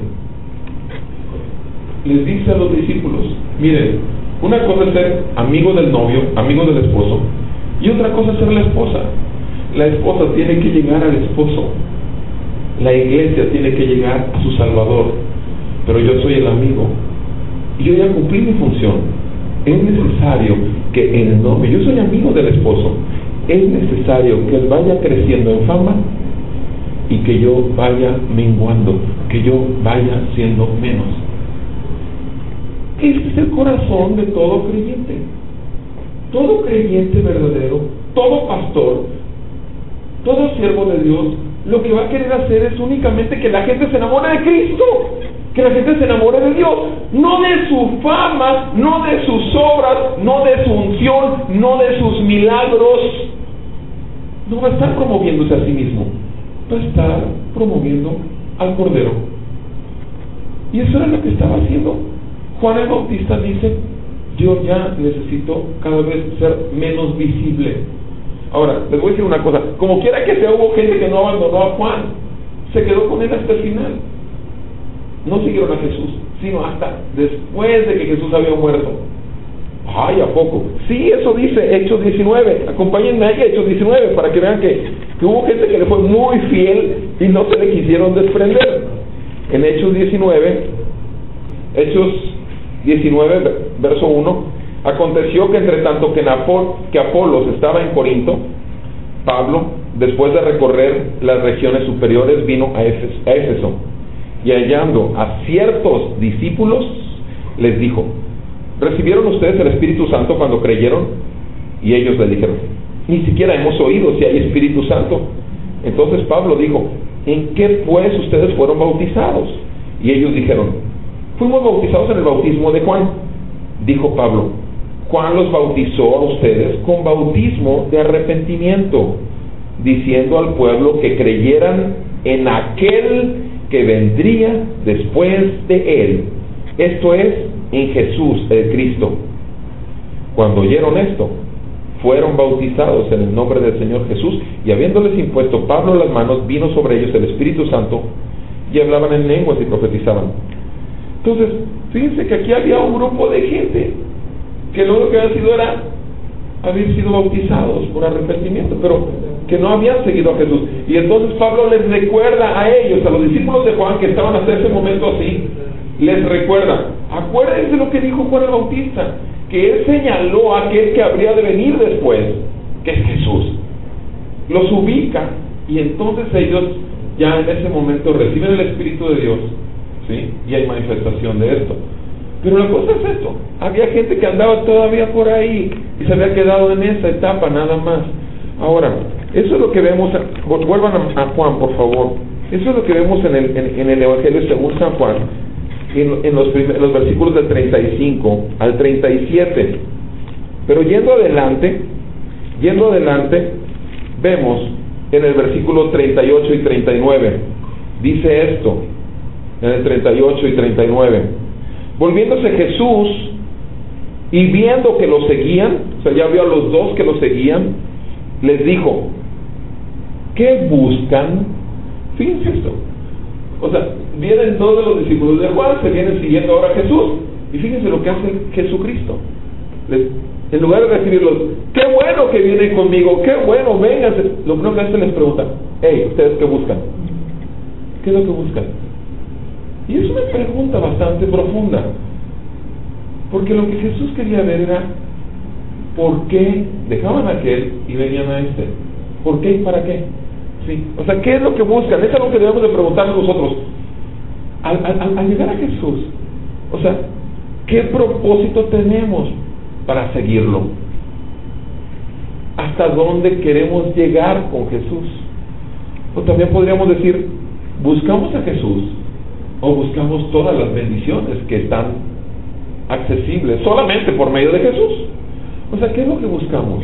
Les dice a los discípulos, miren, una cosa es ser amigo del novio, amigo del esposo, y otra cosa es ser la esposa. La esposa tiene que llegar al esposo. La iglesia tiene que llegar a su Salvador, pero yo soy el amigo y yo ya cumplí mi función. Es necesario que el novio, yo soy amigo del esposo, es necesario que él vaya creciendo en fama y que yo vaya menguando, que yo vaya siendo menos. Este es el corazón de todo creyente. Todo creyente verdadero, todo pastor, todo siervo de Dios, lo que va a querer hacer es únicamente que la gente se enamore de Cristo, que la gente se enamore de Dios, no de su fama, no de sus obras, no de su unción, no de sus milagros. No va a estar promoviéndose a sí mismo, va a estar promoviendo al Cordero. Y eso era lo que estaba haciendo. Juan el Bautista dice: yo ya necesito cada vez ser menos visible. Ahora, les voy a decir una cosa, como quiera que sea, hubo gente que no abandonó a Juan, se quedó con él hasta el final. No siguieron a Jesús, sino hasta después de que Jesús había muerto. Ay, ¿a poco? Sí, eso dice Hechos diecinueve. Acompáñenme ahí a Hechos diecinueve para que vean que, que hubo gente que le fue muy fiel y no se le quisieron desprender. En Hechos diecinueve, Hechos diecinueve, verso uno, aconteció que entre tanto que, Napol, que Apolos estaba en Corinto, Pablo, después de recorrer las regiones superiores, vino a Éfeso, a Éfeso, y hallando a ciertos discípulos, les dijo: ¿recibieron ustedes el Espíritu Santo cuando creyeron? Y ellos le dijeron: ni siquiera hemos oído si hay Espíritu Santo. Entonces Pablo dijo: ¿en qué pues ustedes fueron bautizados? Y ellos dijeron: fuimos bautizados en el bautismo de Juan. Dijo Pablo: Juan los bautizó a ustedes con bautismo de arrepentimiento, diciendo al pueblo que creyeran en aquel que vendría después de él, esto es, en Jesús el Cristo. Cuando oyeron esto, fueron bautizados en el nombre del Señor Jesús, y habiéndoles impuesto Pablo las manos, vino sobre ellos el Espíritu Santo, y hablaban en lenguas y profetizaban. Entonces, fíjense que aquí había un grupo de gente que lo único que había sido era haber sido bautizados por arrepentimiento, pero que no habían seguido a Jesús. Y entonces Pablo les recuerda a ellos, a los discípulos de Juan que estaban hasta ese momento así, les recuerda: acuérdense lo que dijo Juan el Bautista, que él señaló a aquel que habría de venir después, que es Jesús. Los ubica, y entonces ellos ya en ese momento reciben el Espíritu de Dios, ¿sí? Y hay manifestación de esto. Pero la cosa es esto: había gente que andaba todavía por ahí y se había quedado en esa etapa nada más. Ahora, eso es lo que vemos. Vuelvan a, a Juan, por favor. Eso es lo que vemos en el, en, en el Evangelio según San Juan, en, en los, primer, los versículos del treinta y cinco al treinta y siete. Pero yendo adelante, yendo adelante, vemos en el versículo treinta y ocho y treinta y nueve, dice esto, en el treinta y ocho y treinta y nueve: volviéndose Jesús y viendo que lo seguían, o sea, ya vio a los dos que lo seguían, les dijo: ¿qué buscan? Fíjense esto. O sea, vienen dos de los discípulos de Juan, se vienen siguiendo ahora a Jesús, y fíjense lo que hace Jesucristo. Les, en lugar de recibirlos: qué bueno que vienen conmigo, qué bueno, vénganse, lo primero que hace les pregunta: hey, ¿ustedes qué buscan? ¿Qué es lo que buscan? Y es una pregunta bastante profunda, porque lo que Jesús quería ver era por qué dejaban a aquel y venían a este. ¿Por qué y para qué? ¿Sí? O sea, ¿qué es lo que buscan? Es algo que debemos de preguntarnos nosotros. Al, al, al llegar a Jesús, o sea, ¿qué propósito tenemos para seguirlo? ¿Hasta dónde queremos llegar con Jesús? O también podríamos decir: ¿buscamos a Jesús o buscamos todas las bendiciones que están accesibles solamente por medio de Jesús? O sea, ¿qué es lo que buscamos?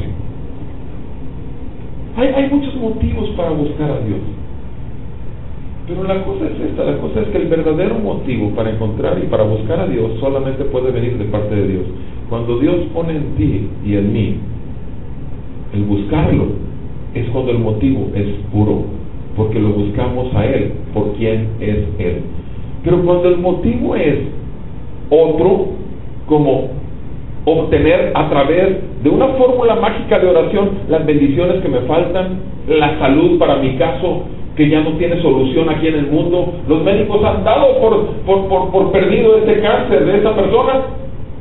Hay, hay muchos motivos para buscar a Dios, pero la cosa es esta, la cosa es que el verdadero motivo para encontrar y para buscar a Dios solamente puede venir de parte de Dios. Cuando Dios pone en ti y en mí el buscarlo, es cuando el motivo es puro, porque lo buscamos a Él, por quien es Él. Pero cuando el motivo es otro, como obtener a través de una fórmula mágica de oración las bendiciones que me faltan, la salud para mi caso que ya no tiene solución aquí en el mundo, los médicos han dado por, por, por, por perdido este cáncer de esa persona,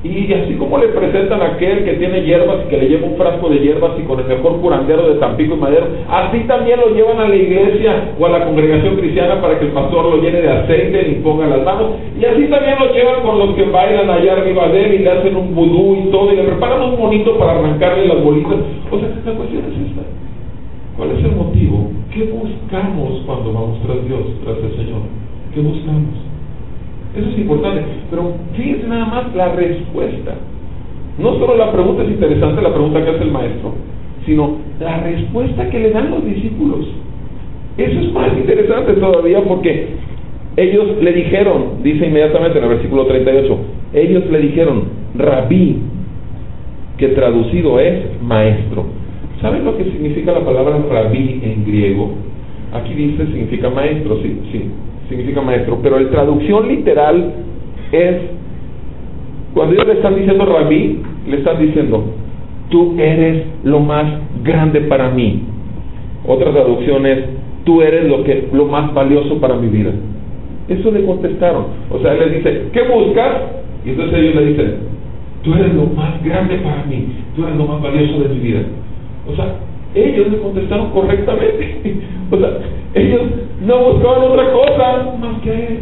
Y así como le presentan a aquel que tiene hierbas y que le lleva un frasco de hierbas y con el mejor curandero de Tampico y Madero, así también lo llevan a la iglesia o a la congregación cristiana para que el pastor lo llene de aceite y ponga las manos. Y así también lo llevan con los que bailan allá arriba de él y le hacen un vudú y todo y le preparan un monito para arrancarle las bolitas. O sea, la cuestión es esta. ¿Cuál es el motivo? ¿Qué buscamos cuando vamos tras Dios, tras el Señor? ¿Qué buscamos? Eso es importante, pero fíjense nada más la respuesta. No solo la pregunta es interesante, la pregunta que hace el maestro, sino la respuesta que le dan los discípulos. Eso es más interesante todavía, porque ellos le dijeron, dice inmediatamente en el versículo treinta y ocho, ellos le dijeron, Rabí, que traducido es maestro. ¿Saben lo que significa la palabra rabí en griego? Aquí dice significa maestro, sí, sí. significa maestro, pero la traducción literal es, cuando ellos le están diciendo rabí, le están diciendo, tú eres lo más grande para mí. Otra traducción es, tú eres lo que lo más valioso para mi vida. Eso le contestaron. O sea, él les dice, ¿qué buscas? Y entonces ellos le dicen, tú eres lo más grande para mí, tú eres lo más valioso de mi vida. O sea, ellos le contestaron correctamente. O sea, ellos no buscaban otra cosa más que a él.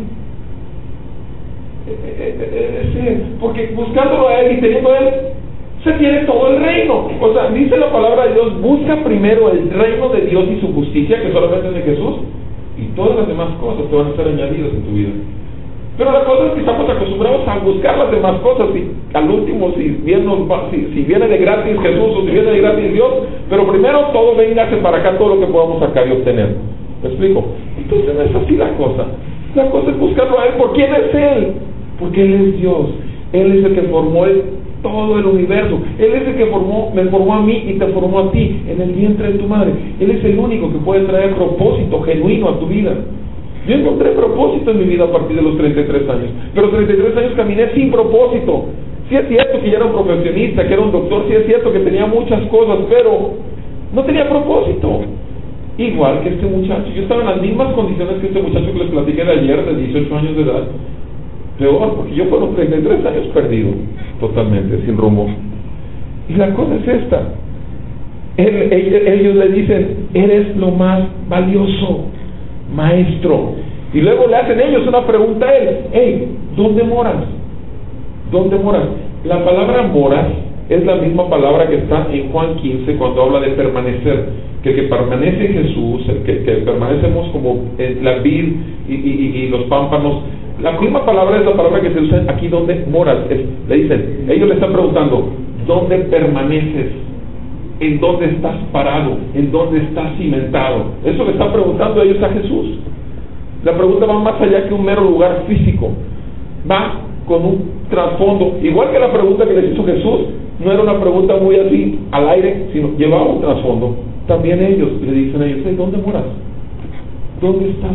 Sí, porque buscándolo a él y teniendo a él, se tiene todo el reino. O sea, dice la palabra de Dios, busca primero el reino de Dios y su justicia, que solamente es de Jesús, y todas las demás cosas te van a ser añadidas en tu vida. Pero la cosa es que estamos acostumbrados a buscar las demás cosas, y al último, si viene, si, si viene de gratis Jesús o si viene de gratis Dios, pero primero todo véngase para acá, todo lo que podamos sacar y obtener. ¿Me explico? Entonces no es así la cosa. La cosa es buscarlo a Él. ¿Por quién es Él? Porque Él es Dios. Él es el que formó el, todo el universo. Él es el que formó, me formó a mí y te formó a ti en el vientre de tu madre. Él es el único que puede traer propósito genuino a tu vida. Yo encontré propósito en mi vida a partir de los treinta y tres años, pero treinta y tres años caminé sin propósito. Sí es cierto que ya era un profesionista, que era un doctor, sí es cierto que tenía muchas cosas, pero no tenía propósito. Igual que este muchacho, yo estaba en las mismas condiciones que este muchacho que les platiqué de ayer, de dieciocho años de edad. Peor, porque yo fueron treinta y tres años perdido, totalmente, sin rumbo. Y la cosa es esta, Él, ellos, ellos le dicen, eres lo más valioso, maestro. Y luego le hacen ellos una pregunta a él, hey, ¿dónde moras? ¿Dónde moras? La palabra moras es la misma palabra que está en Juan quince cuando habla de permanecer, que el que permanece en Jesús, el que, que permanecemos como en la vid y, y, y los pámpanos. La misma palabra es la palabra que se usa aquí, donde moras. Es, le dicen, ellos le están preguntando, ¿dónde permaneces? ¿En dónde estás parado? ¿En dónde estás cimentado? Eso le están preguntando ellos a Jesús. La pregunta va más allá que un mero lugar físico. Va con un trasfondo. Igual que la pregunta que les hizo Jesús, no era una pregunta muy así al aire, sino llevaba un trasfondo. También ellos le dicen a ellos, hey, ¿dónde moras? ¿Dónde estás?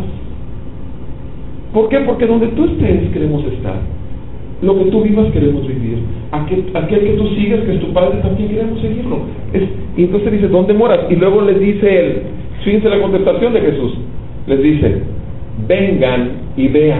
¿Por qué? Porque donde tú estés queremos estar. Lo que tú vivas queremos vivir. Aquel, aquel que tú sigues, que es tu Padre, también queremos seguirlo. Es, y entonces dice, ¿dónde moras? Y luego les dice él, fíjense la contestación de Jesús. Les dice, vengan y vean.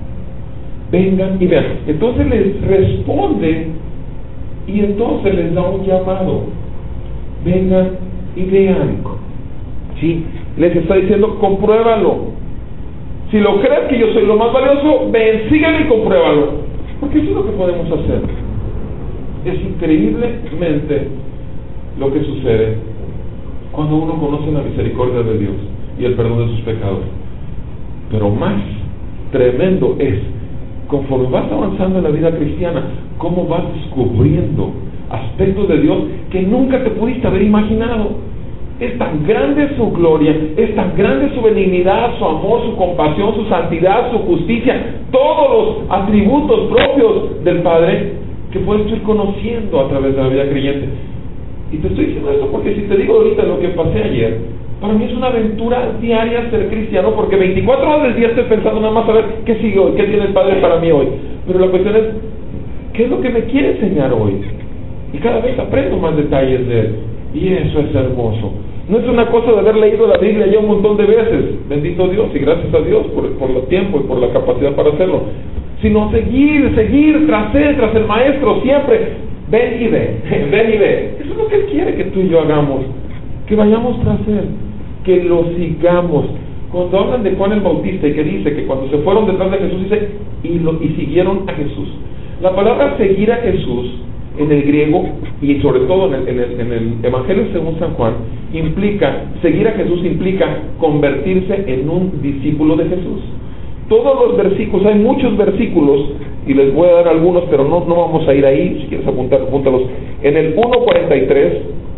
Vengan y vean. Entonces les responde y entonces les da un llamado. Vengan y vean. Sí, les está diciendo, compruébalo. Si lo crees que yo soy lo más valioso, ven, sígueme y compruébalo. Porque eso es lo que podemos hacer. Es increíblemente lo que sucede cuando uno conoce la misericordia de Dios y el perdón de sus pecados. Pero más tremendo es, conforme vas avanzando en la vida cristiana, cómo vas descubriendo aspectos de Dios que nunca te pudiste haber imaginado. Es tan grande su gloria, es tan grande su benignidad, su amor, su compasión, su santidad, su justicia, todos los atributos propios del Padre que puedes ir conociendo a través de la vida creyente. Y te estoy diciendo esto porque si te digo ahorita lo que pasé ayer, para mí es una aventura diaria ser cristiano, porque veinticuatro horas del día estoy pensando nada más a ver qué sigue hoy, qué tiene el Padre para mí hoy. Pero la cuestión es, ¿qué es lo que me quiere enseñar hoy? Y cada vez aprendo más detalles de él. Y eso es hermoso. No es una cosa de haber leído la Biblia ya un montón de veces, bendito Dios y gracias a Dios por, por el tiempo y por la capacidad para hacerlo, sino seguir, seguir tras Él, tras el Maestro, siempre. Ven y ve, ven y ve. Eso es lo que Él quiere que tú y yo hagamos, que vayamos tras Él, que lo sigamos. Cuando hablan de Juan el Bautista y que dice que cuando se fueron detrás de Jesús, dice, y, lo, y siguieron a Jesús. La palabra seguir a Jesús, en el griego, y sobre todo en el, en el, en el Evangelio según San Juan, implica, seguir a Jesús implica convertirse en un discípulo de Jesús. Todos los versículos, hay muchos versículos, y les voy a dar algunos, pero no, no vamos a ir ahí. Si quieres apuntar, apúntalos. En el uno cuarenta y tres,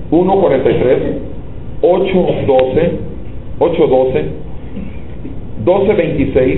ocho doce, ocho doce, doce veintiséis,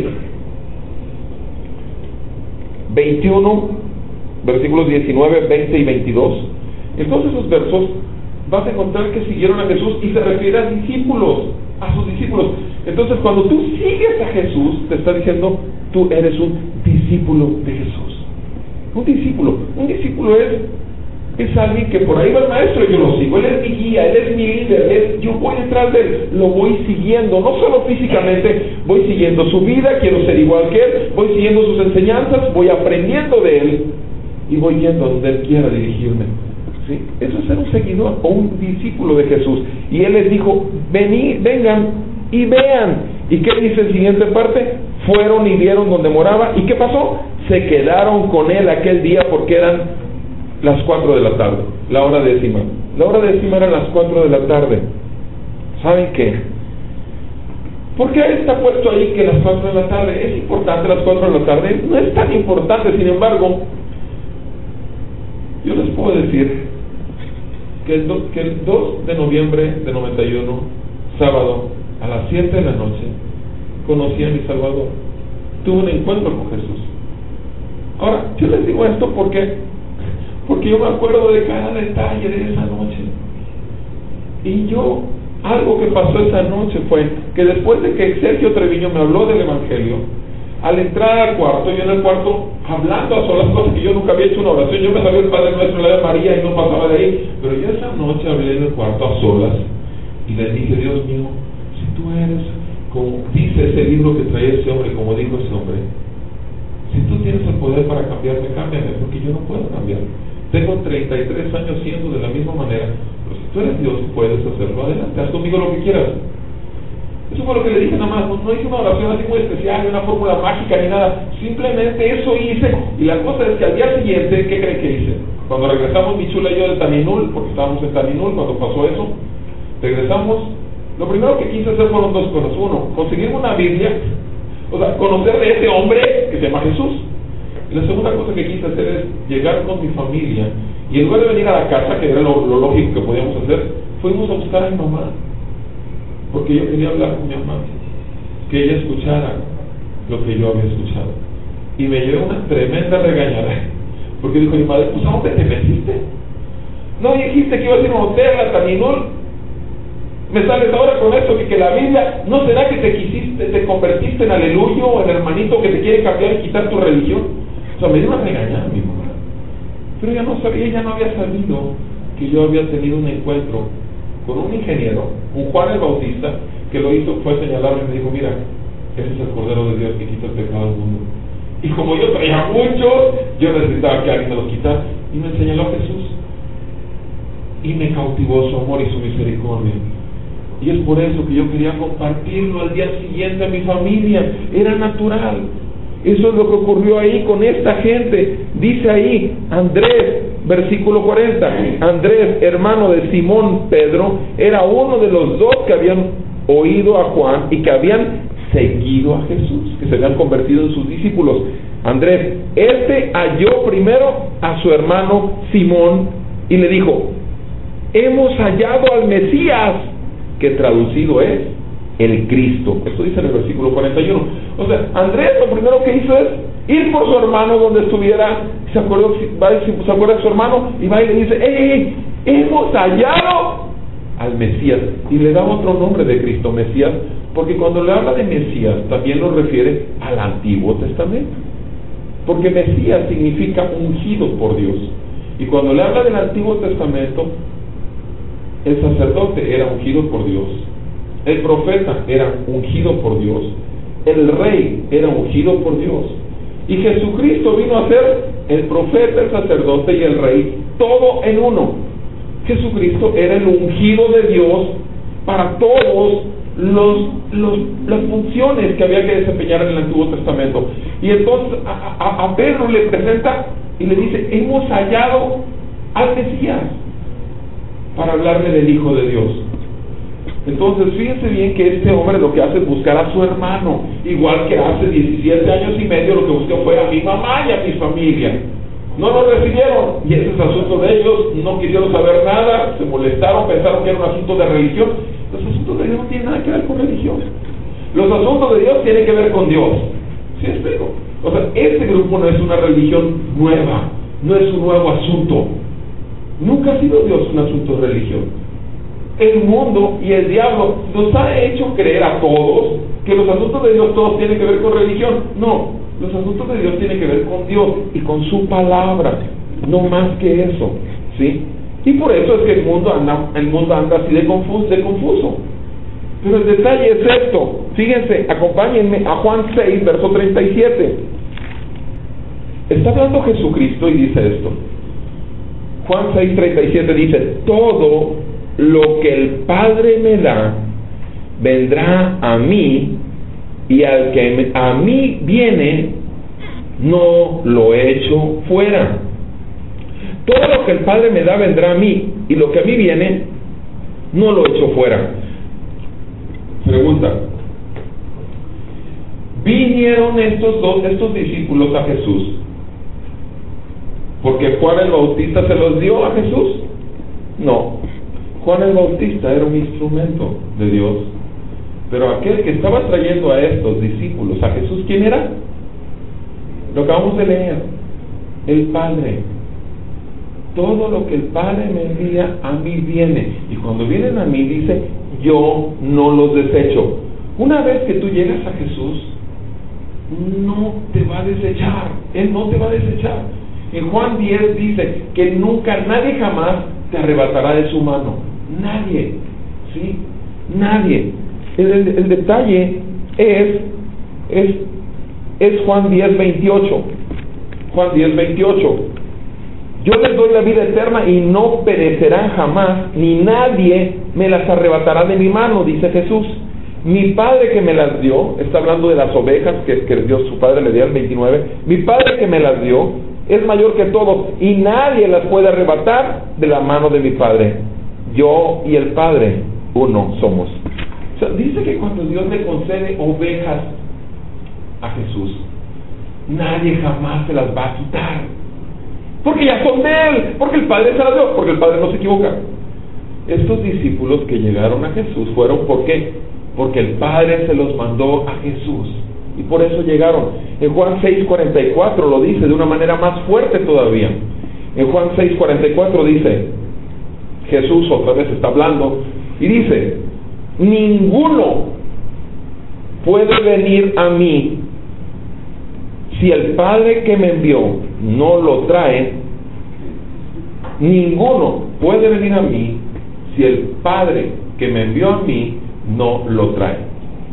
veintiuno, versículos diecinueve, veinte y veintidós. En todos esos versos vas a encontrar que siguieron a Jesús y se refiere a discípulos, a sus discípulos. Entonces, cuando tú sigues a Jesús, te está diciendo, tú eres un discípulo de Jesús. Un discípulo, un discípulo es, es alguien que por ahí va el Maestro y yo lo sigo. Él es mi guía, Él es mi líder, él, yo voy detrás de Él, lo voy siguiendo, no solo físicamente, voy siguiendo su vida, quiero ser igual que Él, voy siguiendo sus enseñanzas, voy aprendiendo de Él y voy yendo a donde Él quiera dirigirme. ¿Sí? Eso es ser un seguidor o un discípulo de Jesús. Y Él les dijo, venid, vengan y vean. ¿Y qué dice la siguiente parte? Fueron y vieron donde moraba. ¿Y qué pasó? Se quedaron con Él aquel día porque eran las cuatro de la tarde, la hora décima. La hora décima era las cuatro de la tarde. ¿Saben qué? ¿Por qué está puesto ahí que las cuatro de la tarde? ¿Es importante las cuatro de la tarde? No es tan importante, sin embargo, yo les puedo decir que el, do, que el dos de noviembre de noventa y uno, sábado, a las siete de la noche, conocí a mi Salvador. Tuve un encuentro con Jesús. Ahora, yo les digo esto porque, porque yo me acuerdo de cada detalle de esa noche. Y yo, algo que pasó esa noche fue que después de que Sergio Treviño me habló del Evangelio, al entrar al cuarto, yo en el cuarto, hablando a solas, cosas que yo nunca había hecho una oración, yo me sabía el Padre Nuestro, la de María y no pasaba de ahí, pero yo esa noche hablé en el cuarto a solas y le dije, Dios mío, si tú eres, como dice ese libro que traía ese hombre, como dijo ese hombre, si tú tienes el poder para cambiarme, cámbiame, porque yo no puedo cambiar. Tengo treinta y tres años siendo de la misma manera, pero si tú eres Dios y puedes hacerlo, adelante, haz conmigo lo que quieras. Eso fue lo que le dije nada más, no, no hice una oración así muy especial, ni una fórmula mágica, ni nada, simplemente eso hice. Y la cosa es que al día siguiente, ¿qué creen que hice? Cuando regresamos mi chula y yo de Taninul, porque estábamos en Taninul cuando pasó eso, regresamos, lo primero que quise hacer fueron dos cosas. Uno, conseguir una Biblia, o sea, conocer de ese hombre que se llama Jesús. Y la segunda cosa que quise hacer es llegar con mi familia, y en lugar de venir a la casa, que era lo, lo lógico que podíamos hacer, fuimos a buscar a mi mamá, porque yo quería hablar con mi mamá, que ella escuchara lo que yo había escuchado. Y me llevé una tremenda regañada, porque dijo mi madre, pues ¿a dónde te metiste? No dijiste que ibas a ir a un hotel, a Taninul, me sales ahora con esto, que, que la Biblia, ¿no será que te quisiste, te convertiste en aleluyo o en hermanito que te quiere cambiar y quitar tu religión? O sea, me dio una regañada mi mamá, pero ella no sabía, ella no había sabido que yo había tenido un encuentro con un ingeniero, un Juan el Bautista, que lo hizo, fue a señalarme y me dijo, mira, ese es el Cordero de Dios que quita el pecado del mundo. Y como yo traía muchos, yo necesitaba que alguien me los quitara, y me señaló a Jesús, y me cautivó su amor y su misericordia. Y es por eso que yo quería compartirlo al día siguiente a mi familia, era natural. Eso es lo que ocurrió ahí con esta gente. Dice ahí, Andrés, versículo cuarenta, Andrés, hermano de Simón Pedro, era uno de los dos que habían oído a Juan y que habían seguido a Jesús, que se habían convertido en sus discípulos. Andrés, este halló primero a su hermano Simón y le dijo, hemos hallado al Mesías, que traducido es el Cristo. Esto dice en el versículo cuarenta y uno. O sea, Andrés lo primero que hizo es ir por su hermano donde estuviera, se acuerda, va, se acuerda de su hermano y va y le dice, ¡Ey, hemos hallado al Mesías! Y le da otro nombre de Cristo, Mesías, porque cuando le habla de Mesías también lo refiere al Antiguo Testamento, porque Mesías significa ungido por Dios. Y cuando le habla del Antiguo Testamento, el sacerdote era ungido por Dios, el profeta era ungido por Dios, el rey era ungido por Dios, Y Jesucristo vino a ser el profeta, el sacerdote y el rey, todo en uno. Jesucristo era el ungido de Dios para todos los, los las funciones que había que desempeñar en el Antiguo Testamento. Y entonces a, a, a Pedro le presenta y le dice: hemos hallado al Mesías, para hablarle del Hijo de Dios. Entonces fíjense bien que este hombre lo que hace es buscar a su hermano, igual que hace diecisiete años y medio lo que buscó fue a mi mamá y a mi familia. No lo recibieron, y ese es asunto de ellos, no quisieron saber nada, se molestaron, pensaron que era un asunto de religión. Los asuntos de Dios no tienen nada que ver con religión. Los asuntos de Dios tienen que ver con Dios. ¿Sí explico? O sea, este grupo no es una religión nueva, no es un nuevo asunto. Nunca ha sido Dios un asunto de religión. El mundo y el diablo nos ha hecho creer a todos que los asuntos de Dios todos tienen que ver con religión. No, los asuntos de Dios tienen que ver con Dios y con su palabra, no más que eso, ¿sí? Y por eso es que el mundo anda, el mundo anda así de confuso, de confuso. Pero el detalle es esto. Fíjense, acompáñenme a Juan seis, verso treinta y siete. Está hablando Jesucristo y dice esto. Juan seis, treinta y siete dice: todo lo que el Padre me da vendrá a mí, y al que a mí viene no lo echo fuera. Todo lo que el Padre me da vendrá a mí, y lo que a mí viene no lo echo fuera. Pregunta: ¿vinieron estos dos, estos discípulos a Jesús porque Juan el Bautista se los dio a Jesús? No. Juan el Bautista era un instrumento de Dios, pero aquel que estaba trayendo a estos discípulos a Jesús, ¿quién era? Lo acabamos de leer: el Padre. Todo lo que el Padre me envía a mí viene, y cuando vienen a mí dice: yo no los desecho. Una vez que tú llegas a Jesús, no te va a desechar. Él no te va a desechar. En Juan diez dice que nunca, nadie jamás te arrebatará de su mano. Nadie, ¿sí? Nadie. El, el, el detalle es, es, es Juan diez, veintiocho. Juan diez, veintiocho. Yo les doy la vida eterna y no perecerán jamás, ni nadie me las arrebatará de mi mano, dice Jesús. Mi Padre que me las dio, está hablando de las ovejas que, que Dios su Padre le dio al veintinueve. Mi Padre que me las dio es mayor que todo, y nadie las puede arrebatar de la mano de mi Padre. Yo y el Padre uno somos. O sea, dice que cuando Dios le concede ovejas a Jesús, nadie jamás se las va a quitar, porque ya son de Él, porque el Padre se las dio, porque el Padre no se equivoca. Estos discípulos que llegaron a Jesús fueron, ¿por qué? Porque el Padre se los mandó a Jesús, y por eso llegaron. En Juan seis, cuarenta y cuatro lo dice de una manera más fuerte todavía. En Juan seis, cuarenta y cuatro dice, Jesús otra vez está hablando, y dice: ninguno puede venir a mí si el Padre que me envió no lo trae. Ninguno puede venir a mí si el Padre que me envió a mí no lo trae.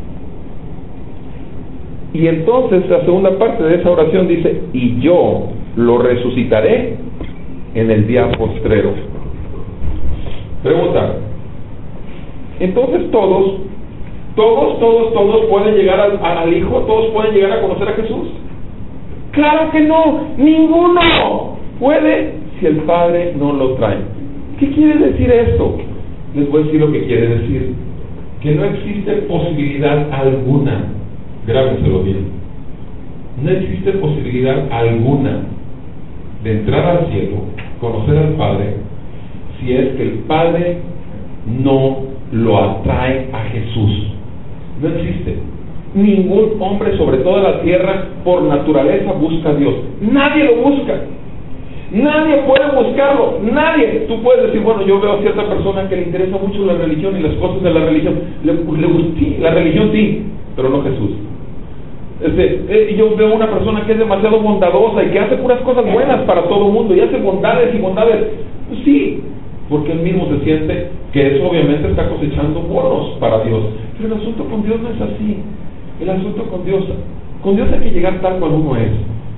Y entonces la segunda parte de esa oración dice: y yo lo resucitaré en el día postrero. Pregunta: entonces todos, todos, todos, todos pueden llegar al, al Hijo, todos pueden llegar a conocer a Jesús. Claro que no, ninguno puede si el Padre no lo trae. ¿Qué quiere decir esto? Les voy a decir lo que quiere decir: que no existe posibilidad alguna, grábenselo bien, no existe posibilidad alguna de entrar al cielo, conocer al Padre, si es que el Padre no lo atrae a Jesús. No existe. Ningún hombre sobre toda la tierra por naturaleza busca a Dios. Nadie lo busca. Nadie puede buscarlo. Nadie. Tú puedes decir: bueno, yo veo a cierta persona que le interesa mucho la religión y las cosas de la religión. Le, le, sí, la religión sí, pero no Jesús. Este, eh, yo veo una persona que es demasiado bondadosa y que hace puras cosas buenas para todo el mundo y hace bondades y bondades. Pues sí, porque él mismo se siente que eso obviamente está cosechando bonos para Dios. Pero el asunto con Dios no es así. El asunto con Dios, con Dios hay que llegar tal cual uno es.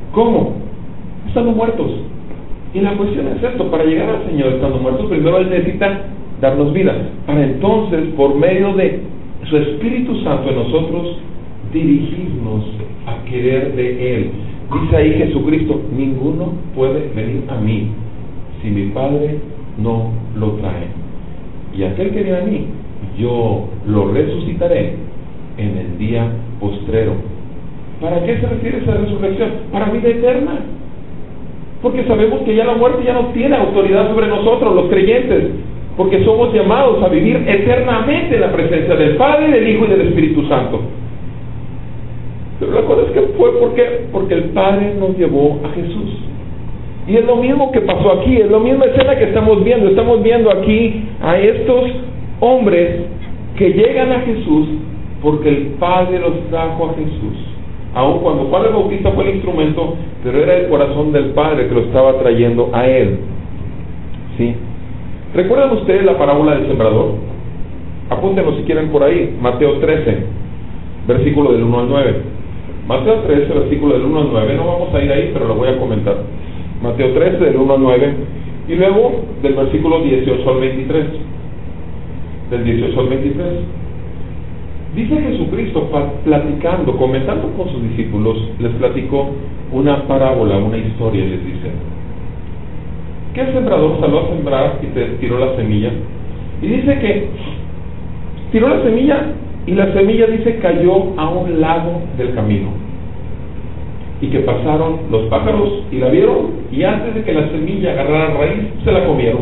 ¿Cómo? Estando muertos. Y la cuestión es esto: para llegar al Señor estando muertos, primero Él necesita darnos vida, para entonces, por medio de su Espíritu Santo en nosotros, dirigirnos a querer de Él. Dice ahí Jesucristo: ninguno puede venir a mí si mi Padre no lo trae. Y aquel que viene a mí, yo lo resucitaré en el día postrero. ¿Para qué se refiere esa resurrección? Para vida eterna. Porque sabemos que ya la muerte ya no tiene autoridad sobre nosotros, los creyentes, porque somos llamados a vivir eternamente en la presencia del Padre, del Hijo y del Espíritu Santo. Pero la cosa es que fue porque, porque el Padre nos llevó a Jesús. Y es lo mismo que pasó aquí, es la misma escena que estamos viendo. Estamos viendo aquí a estos hombres que llegan a Jesús porque el Padre los trajo a Jesús. Aun cuando Juan el Bautista fue el instrumento, pero era el corazón del Padre que lo estaba trayendo a Él. ¿Sí? ¿Recuerdan ustedes la parábola del sembrador? Apúntenlo si quieren por ahí. Mateo trece, versículo del uno al nueve. Mateo trece, versículo del uno al nueve. No vamos a ir ahí, pero lo voy a comentar. Mateo trece, del uno al nueve. Y luego del versículo dieciocho al veintitrés. Del dieciocho al veintitrés. Dice Jesucristo, platicando, comentando con sus discípulos, les platicó una parábola, una historia, les dice que el sembrador salió a sembrar y tiró la semilla. Y dice que tiró la semilla y la semilla, dice, cayó a un lado del camino. Y que pasaron los pájaros y la vieron, y antes de que la semilla agarrara raíz, se la comieron.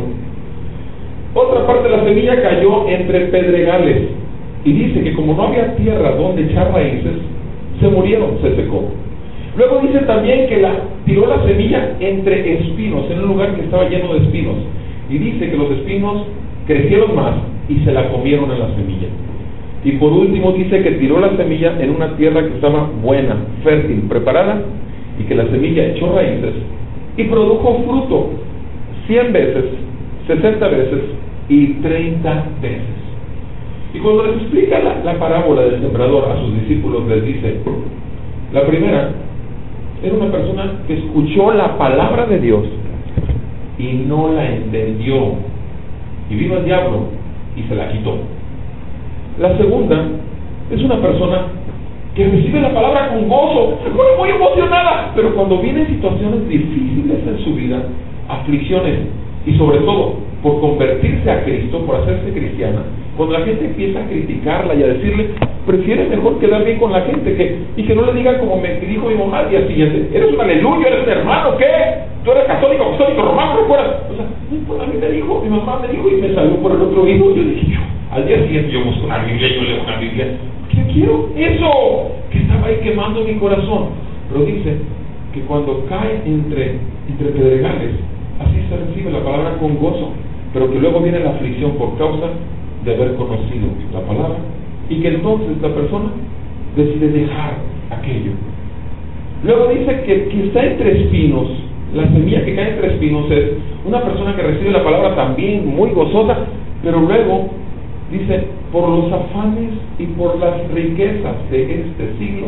Otra parte de la semilla cayó entre pedregales. Y dice que como no había tierra donde echar raíces, se murieron, se secó. Luego dice también que la, tiró la semilla entre espinos, en un lugar que estaba lleno de espinos. Y dice que los espinos crecieron más y se la comieron a la semilla. Y por último dice que tiró la semilla en una tierra que estaba buena, fértil, preparada, y que la semilla echó raíces y produjo fruto cien veces, sesenta veces y treinta veces. Y cuando les explica la, la parábola del sembrador a sus discípulos, les dice: la primera era una persona que escuchó la palabra de Dios y no la entendió, y vino el diablo y se la quitó. La segunda es una persona que recibe la palabra con gozo, se pone muy emocionada, pero cuando vienen situaciones difíciles en su vida, aflicciones, y sobre todo por convertirse a Cristo, por hacerse cristiana, cuando la gente empieza a criticarla y a decirle, prefiere mejor quedar bien con la gente que, y que no le digan como me dijo mi mamá al día siguiente: eres un aleluya, eres un hermano, ¿qué? Tú eres católico, apostólico, romano, recuerda. O sea, a mí me dijo, mi mamá me dijo y me salió por el otro oído. Yo dije, yo, al día siguiente yo busco una Biblia, yo leo una Biblia, porque yo quiero eso que estaba ahí quemando mi corazón. Pero dice que cuando cae entre, entre pedregales, así se recibe la palabra con gozo, pero que luego viene la aflicción por causa de haber conocido la palabra, y que entonces la persona decide dejar aquello. Luego dice que, que está entre espinos. La semilla que cae entre espinos es una persona que recibe la palabra también muy gozosa, pero luego dice, por los afanes y por las riquezas de este siglo,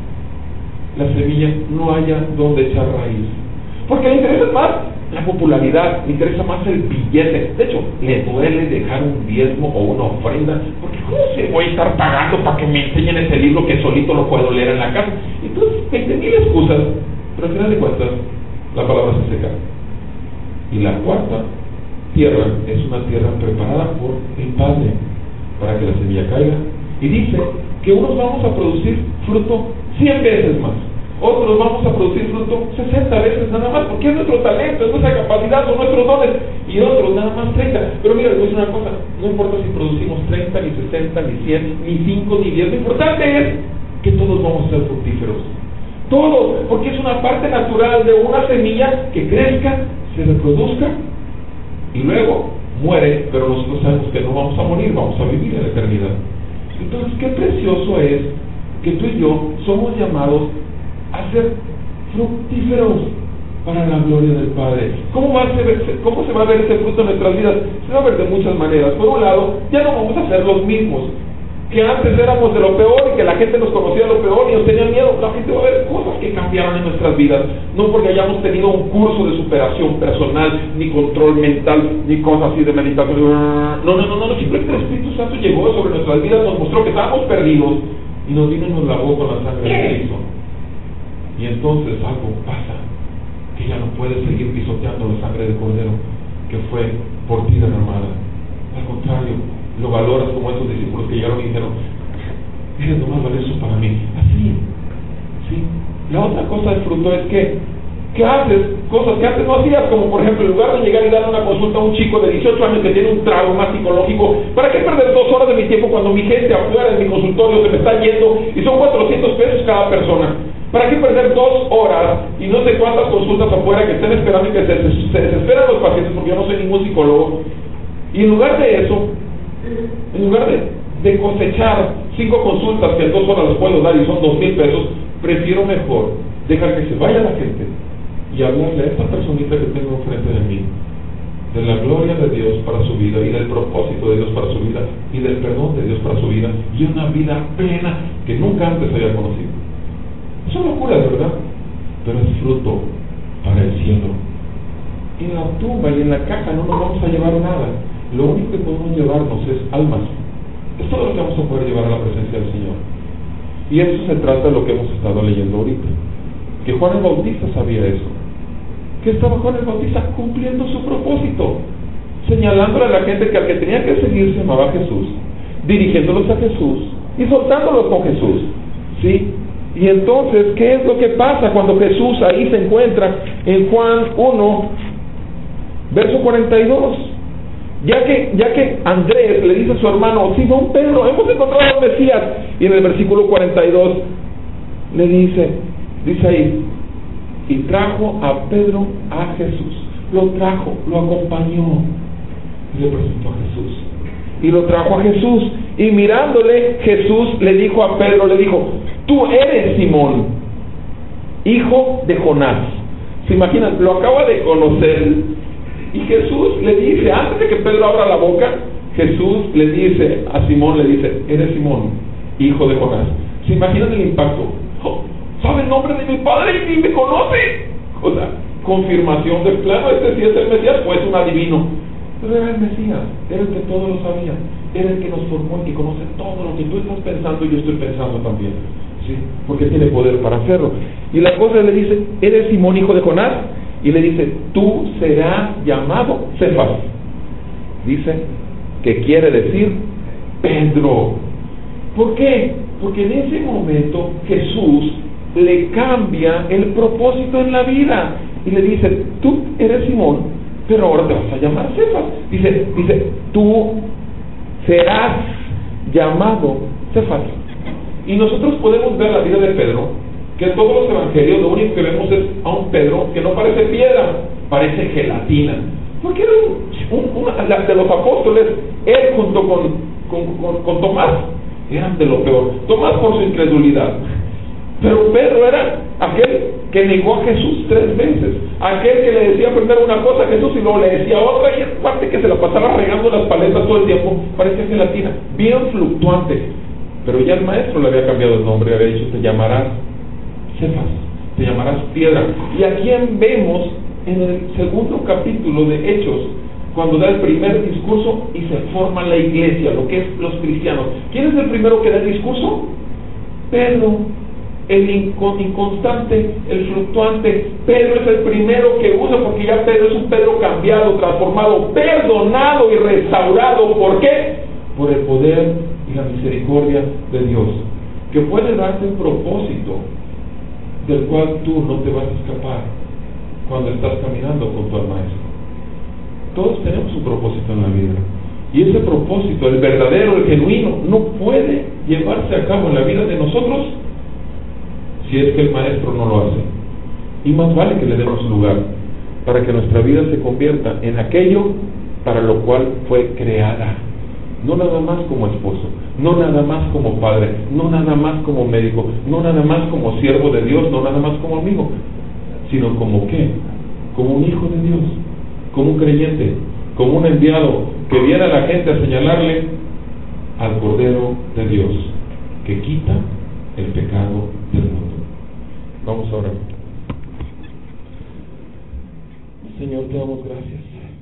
la semilla no haya donde echar raíz, porque le interesa más la popularidad, le interesa más el billete. De hecho, le duele dejar un diezmo o una ofrenda, porque ¿cómo se voy a estar pagando para que me enseñen ese libro que solito lo puedo leer en la casa? Entonces, veinte mil excusas, pero al final de cuentas, la palabra se seca. Y la cuarta tierra es una tierra preparada por el Padre para que la semilla caiga. Y dice que unos vamos a producir fruto cien veces más, otros vamos a producir fruto sesenta veces nada más, porque es nuestro talento, es nuestra capacidad, son nuestros dones, y otros nada más treinta. Pero mira, les voy a decir una cosa: no importa si producimos treinta, ni sesenta, ni cien, ni cinco, ni diez, lo importante es que todos vamos a ser fructíferos. Todos, porque es una parte natural de una semilla que crezca, se reproduzca y luego muere, pero nosotros sabemos que no vamos a morir, vamos a vivir en la eternidad. Entonces, qué precioso es que tú y yo somos llamados a ser fructíferos para la gloria del Padre. ¿Cómo, va a ser, ¿Cómo se va a ver ese fruto en nuestras vidas? Se va a ver de muchas maneras. Por un lado, ya no vamos a ser los mismos. que antes éramos de lo peor y que la gente nos conocía de lo peor y nos tenía miedo. La gente va a ver cosas que cambiaron en nuestras vidas, no porque hayamos tenido un curso de superación personal, ni control mental, ni cosas así de meditación. No, no, no, no, simplemente el Espíritu Santo llegó sobre nuestras vidas, nos mostró que estábamos perdidos y nos vino y nos lavó con la sangre de Cristo. Y entonces algo pasa, que ya no puedes seguir pisoteando la sangre de Cordero que fue por ti derramada. Al contrario, lo valoras como esos discípulos que llegaron y dijeron: eres lo más valioso para mí. Así, ¿sí? La otra cosa del fruto es que, que haces cosas que antes no hacías, como por ejemplo, en lugar de llegar y dar una consulta a un chico de dieciocho años que tiene un trauma psicológico, ¿para qué perder dos horas de mi tiempo cuando mi gente afuera en mi consultorio se me está yendo y son cuatrocientos pesos cada persona? ¿Para qué perder dos horas y no sé cuántas consultas afuera que estén esperando y que se, se, se desesperan los pacientes, porque yo no soy ningún psicólogo? Y en lugar de eso, en lugar de, de cosechar cinco consultas que en dos horas les puedo dar y son dos mil pesos, prefiero mejor dejar que se vaya la gente y hablarle a esta personita que tengo enfrente de mí de la gloria de Dios para su vida y del propósito de Dios para su vida y del perdón de Dios para su vida y una vida plena que nunca antes había conocido. Son locuras, ¿verdad? Pero es fruto para el cielo. En la tumba y en la caja no nos vamos a llevar nada. Lo único que podemos llevarnos es almas. Es todo lo que vamos a poder llevar a la presencia del Señor. Y eso se trata de lo que hemos estado leyendo ahorita. Que Juan el Bautista sabía eso. Que estaba Juan el Bautista cumpliendo su propósito, señalándole a la gente que al que tenía que seguir se llamaba Jesús, dirigiéndolos a Jesús y soltándolos con Jesús. ¿Sí? Y entonces, ¿qué es lo que pasa cuando Jesús ahí se encuentra en Juan uno, verso cuarenta y dos? Ya que, ya que Andrés le dice a su hermano: Simón Pedro, hemos encontrado al Mesías. Y en el versículo cuarenta y dos le dice, dice ahí, y trajo a Pedro a Jesús. Lo trajo, lo acompañó y le presentó a Jesús. Y lo trajo a Jesús. Y mirándole, Jesús le dijo a Pedro, le dijo: tú eres Simón, hijo de Jonás. ¿Se imaginan? Lo acaba de conocer. Y Jesús le dice, antes de que Pedro abra la boca, Jesús le dice a Simón, le dice: eres Simón, hijo de Jonás. ¿Se imaginan el impacto? Oh, ¿sabe el nombre de mi padre y ni me conoce? O sea, confirmación de plano, este sí es el Mesías, pues un adivino. Pero era el Mesías, era el que todo lo sabía, era el que nos formó, el que conoce todo lo que tú estás pensando y yo estoy pensando también, ¿sí? Porque tiene poder para hacerlo. Y la cosa le dice: eres Simón, hijo de Jonás. Y le dice: tú serás llamado Cefas. Dice que quiere decir Pedro. ¿Por qué? Porque en ese momento Jesús le cambia el propósito en la vida y le dice: tú eres Simón, pero ahora te vas a llamar Cefas. Dice, dice tú serás llamado Cefas. Y nosotros podemos ver la vida de Pedro, que en todos los evangelios lo único que vemos es a un Pedro que no parece piedra, parece gelatina. Porque era un, un, una de los apóstoles, él junto con, con, con, con Tomás, eran de lo peor. Tomás por su incredulidad, pero Pedro era aquel que negó a Jesús tres veces, aquel que le decía primero una cosa a Jesús y luego le decía otra, y aparte que se la pasaba regando las paletas todo el tiempo, parecía gelatina, bien fluctuante. Pero ya el maestro le había cambiado el nombre, había dicho: te llamarás Cefas, te llamarás piedra. Y a quien vemos en el segundo capítulo de Hechos, cuando da el primer discurso y se forma la iglesia, lo que es los cristianos. ¿Quién es el primero que da el discurso? Pedro, el inconstante, el fluctuante. Pedro es el primero que usa, porque ya Pedro es un Pedro cambiado, transformado, perdonado y restaurado. ¿Por qué? Por el poder y la misericordia de Dios, que puede darte un propósito del cual tú no te vas a escapar cuando estás caminando junto al Maestro. Todos tenemos un propósito en la vida, y ese propósito, el verdadero, el genuino, no puede llevarse a cabo en la vida de nosotros si es que el Maestro no lo hace. Y más vale que le demos lugar para que nuestra vida se convierta en aquello para lo cual fue creada. No nada más como esposo, no nada más como padre, no nada más como médico, no nada más como siervo de Dios, no nada más como amigo, sino como ¿qué? Como un hijo de Dios, como un creyente, como un enviado que viene a la gente a señalarle al Cordero de Dios, que quita el pecado del mundo. Vamos a orar. Señor, te damos gracias.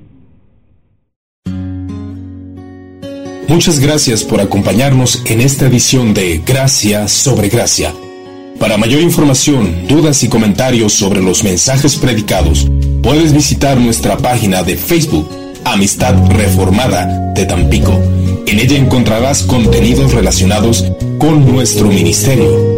Muchas gracias por acompañarnos en esta edición de Gracia sobre Gracia. Para mayor información, dudas y comentarios sobre los mensajes predicados, puedes visitar nuestra página de Facebook, Amistad Reformada de Tampico. En ella encontrarás contenidos relacionados con nuestro ministerio.